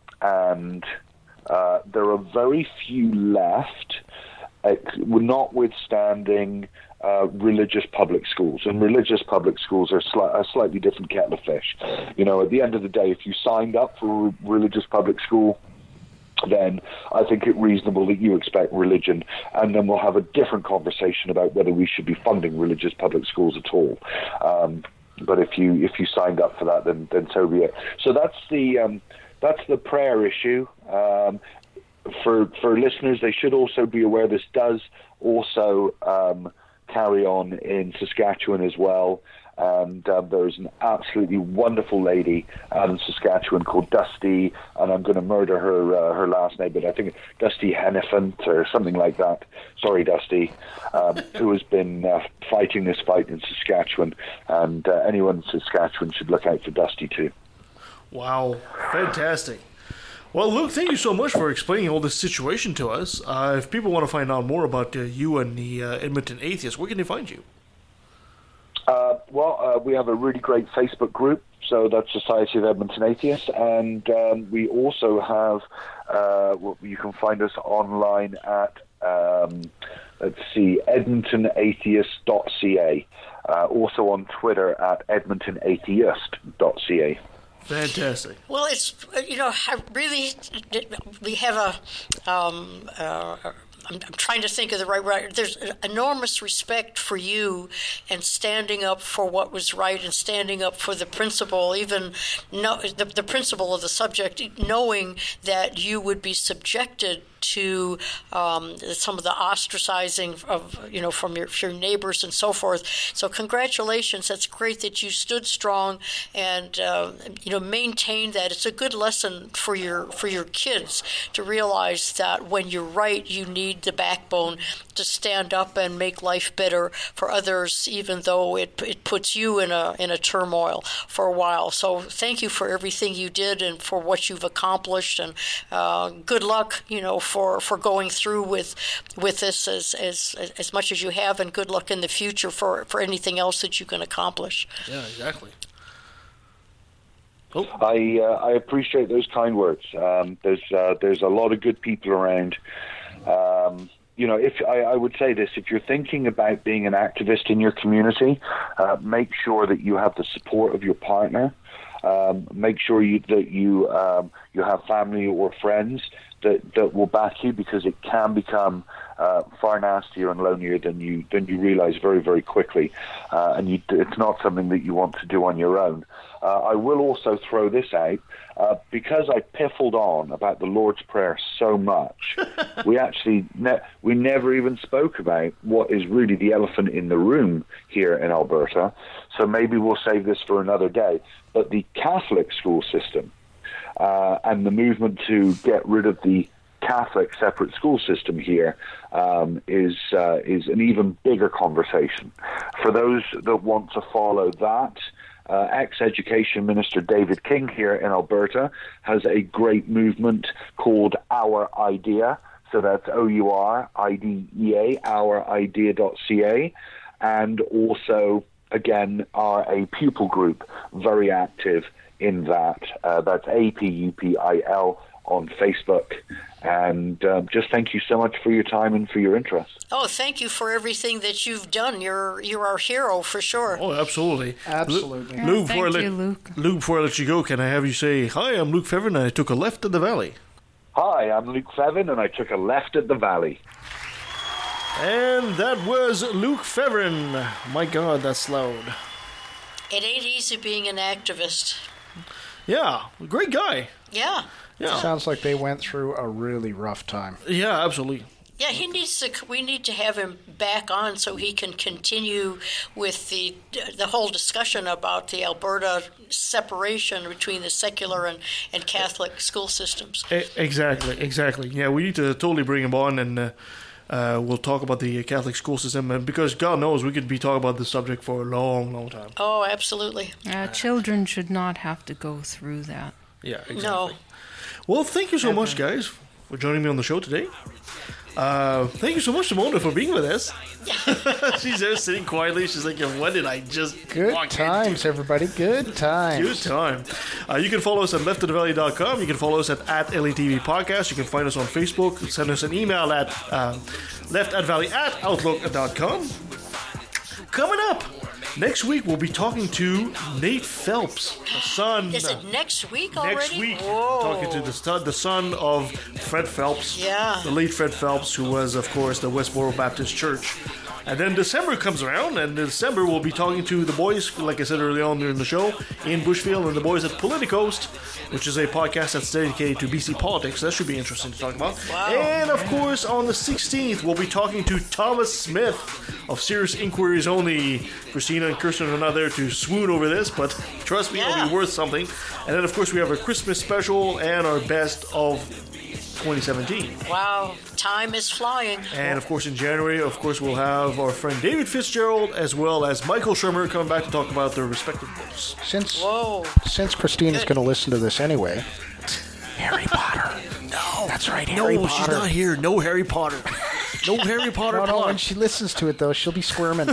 S18: and uh, there are very few left, uh, notwithstanding uh, religious public schools. And religious public schools are sli- a slightly different kettle of fish. You know, at the end of the day, if you signed up for a religious public school, then I think it reasonable that you expect religion, and then we'll have a different conversation about whether we should be funding religious public schools at all. Um, but if you if you signed up for that, then then so be it. So that's the um, that's the prayer issue. Um, for for listeners, they should also be aware this does also um, carry on in Saskatchewan as well. And um, there's an absolutely wonderful lady out in Saskatchewan called Dusty, and I'm going to murder her uh, her last name, but I think Dusty Hennefant or something like that. Sorry, Dusty, um, who has been uh, fighting this fight in Saskatchewan, and uh, anyone in Saskatchewan should look out for Dusty too.
S1: Wow, fantastic. Well, Luke, thank you so much for explaining all this situation to us. Uh, if people want to find out more about uh, you and the uh, Edmonton Atheists, where can they find you?
S18: Uh, well, uh, we have a really great Facebook group, so that's Society of Edmonton Atheists, and um, we also have, uh, well, you can find us online at, um, let's see, edmonton atheist dot c a, uh, also on Twitter at edmonton atheist dot c a.
S1: Fantastic.
S3: Well, it's, you know, I really, we have a, um, uh, I'm, I'm trying to think of the right word. There's enormous respect for you and standing up for what was right and standing up for the principle, even no, the, the principle of the subject, knowing that you would be subjected to um, some of the ostracizing of, you know, from your, your neighbors and so forth. So congratulations. That's great that you stood strong and, uh, you know, maintained that. It's a good lesson for your, for your kids to realize that when you're right, you need the backbone to stand up and make life better for others, even though it it puts you in a in a turmoil for a while. So thank you for everything you did and for what you've accomplished, and uh, good luck, you know, for, for going through with with this as, as as much as you have, and good luck in the future for, for anything else that you can accomplish.
S1: Yeah, exactly.
S18: Oh. I uh, I appreciate those kind words. Um, there's uh, there's a lot of good people around. Um, you know, if I, I would say this, if you're thinking about being an activist in your community, uh, make sure that you have the support of your partner. Um, make sure you, that you um, you have family or friends that, that will back you, because it can become uh, far nastier and lonelier than you than you realize very, very quickly. Uh, and you, it's not something that you want to do on your own. Uh, I will also throw this out. Uh, because I piffled on about the Lord's Prayer so much, we actually ne- we never even spoke about what is really the elephant in the room here in Alberta. So maybe we'll save this for another day. But the Catholic school system uh, and the movement to get rid of the Catholic separate school system here um, is uh, is an even bigger conversation. For those that want to follow that, Uh, ex-Education Minister David King here in Alberta has a great movement called Our Idea. So that's O U R I D E A, our idea dot c a. And also, again, are a pupil group very active in that. Uh, that's A P U P I L on Facebook. And um, just thank you so much for your time and for your interest.
S3: Oh, thank you for everything that you've done. You're you're our hero for sure.
S1: Oh, absolutely.
S2: Absolutely.
S1: Luke, Luke,
S7: thank
S1: before I let,
S7: you, Luke.
S1: Luke, before I let you go, can I have you say, hi, I'm Luke Fevin, and I took a left at the valley.
S18: Hi, I'm Luke Fevin, and I took a left at the valley.
S1: And that was Luke Fevin. My God, that's loud.
S3: It ain't easy being an activist.
S1: Yeah, great guy.
S3: Yeah.
S1: Yeah.
S2: Sounds like they went through a really rough time.
S1: Yeah, absolutely.
S3: Yeah, he needs to. We need to have him back on so he can continue with the the whole discussion about the Alberta separation between the secular and, and Catholic school systems.
S1: E- exactly, exactly. Yeah, we need to totally bring him on, and uh, uh, we'll talk about the Catholic school system. And because God knows, we could be talking about this subject for a long, long time.
S3: Oh, absolutely.
S7: Uh, children should not have to go through that.
S1: Yeah, exactly.
S3: No.
S1: Well, thank you so much, guys, for joining me on the show today. Uh, thank you so much, Simona, for being with us. She's there sitting quietly. She's like, what did I just
S2: Good
S1: walk
S2: times,
S1: into?
S2: everybody. Good times.
S1: Good time. Uh, you can follow us at left at the valley dot com. You can follow us at, at L A T V Podcast. You can find us on Facebook. Send us an email at um, leftatvalley at outlook dot com. Coming up, next week we'll be talking to Nate Phelps, the son.
S3: Is it next week already?
S1: Next week,
S3: Whoa.
S1: talking to the son, the son of Fred Phelps,
S3: Yeah.
S1: the late Fred Phelps, who was, of course, the Westboro Baptist Church. And then December comes around, and in December we'll be talking to the boys, like I said earlier on during the show, in Bushfield, and the boys at Politicoast, which is a podcast that's dedicated to B C politics. That should be interesting to talk about.
S3: Wow.
S1: And, of course, on the sixteenth, we'll be talking to Thomas Smith of Serious Inquiries Only. Christina and Kirsten are not there to swoon over this, but trust me,
S3: Yeah.
S1: it'll be worth something. And then, of course, we have our Christmas special and our best of twenty seventeen.
S3: Wow, time is flying.
S1: And, of course, in January, of course, we'll have our friend David Fitzgerald as well as Michael Shermer coming back to talk about their respective books.
S2: Since
S3: Whoa.
S2: since Christina's going to listen to this anyway, Harry Potter.
S1: No.
S2: That's right, Harry
S1: no,
S2: Potter.
S1: she's not here. No Harry Potter. No Harry Potter
S2: No, no,
S1: plot.
S2: when she listens to it, though, she'll be squirming.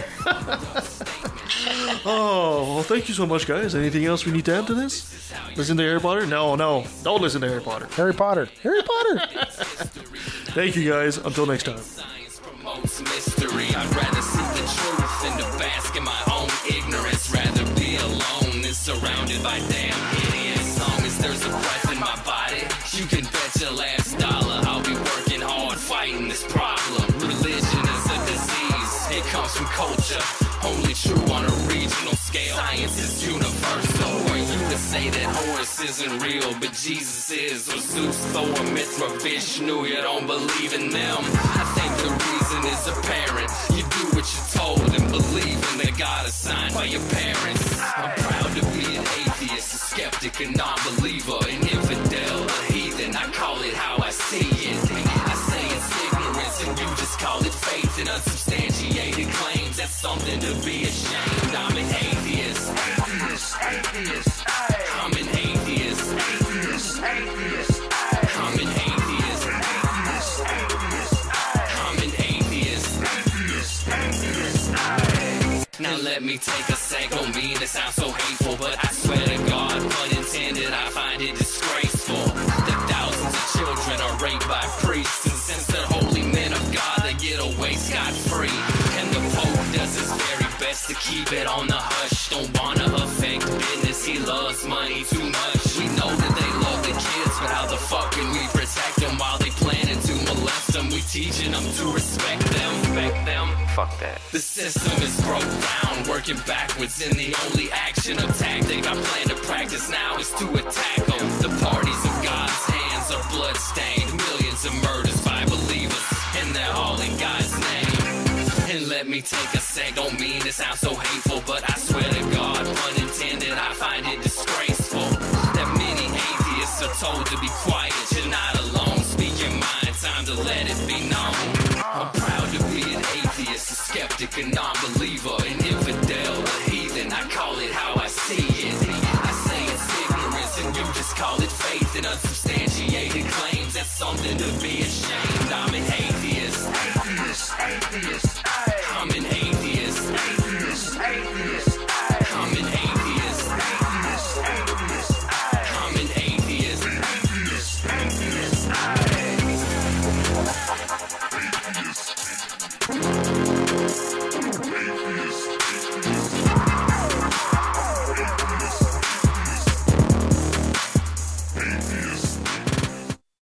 S1: Oh, well, thank you so much, guys. Anything else we need to add to this? Listen to Harry Potter? No, no. Don't listen to Harry Potter.
S2: Harry Potter. Harry Potter.
S1: Thank you, guys. Until next time.
S6: Promotes mystery. I'd rather see the truth than to bask in my own ignorance. Rather be alone than surrounded by damn idiots. As long as there's a breath in my body, you can bet your last dollar I'll be working hard fighting this problem. Religion is a disease. It comes from culture. Only true on a regional scale. Science is universal. Or you could say that Horus isn't real, but Jesus is. Or Zeus, Thor, Mithra, Vishnu. You don't believe in them. I think the reason is apparent. You do what you're told and believe in the God assigned by your parents. I'm proud to be an atheist, a skeptic, a non-believer, an infidel, a heathen. I call it how I see it. I say it's ignorance and you just call it faith and unsubstantiated claims. That's something to be ashamed. I'm an atheist. Atheist, atheist. I'm an atheist. Atheist, atheist. I'm an atheist. Atheist, atheist. I'm an atheist. Atheist, atheist. Now let me take a sec. Don't mean to sound so hateful, but I swear to God, buddy, loves money too much. We know that they love the kids, but how the fuck can we protect them while they planning to molest them? We teaching them to respect them, respect them.
S5: Fuck that.
S6: The system is broke down, working backwards, and the only action or tactic I plan to practice now is to attack them. The parties of God's hands are bloodstained, millions of murders by believers, and they're all in God's name. And let me take a sec, don't mean to sound so hateful, but I swear to God, pun intended, I find it disgraceful that many atheists are told to be quiet.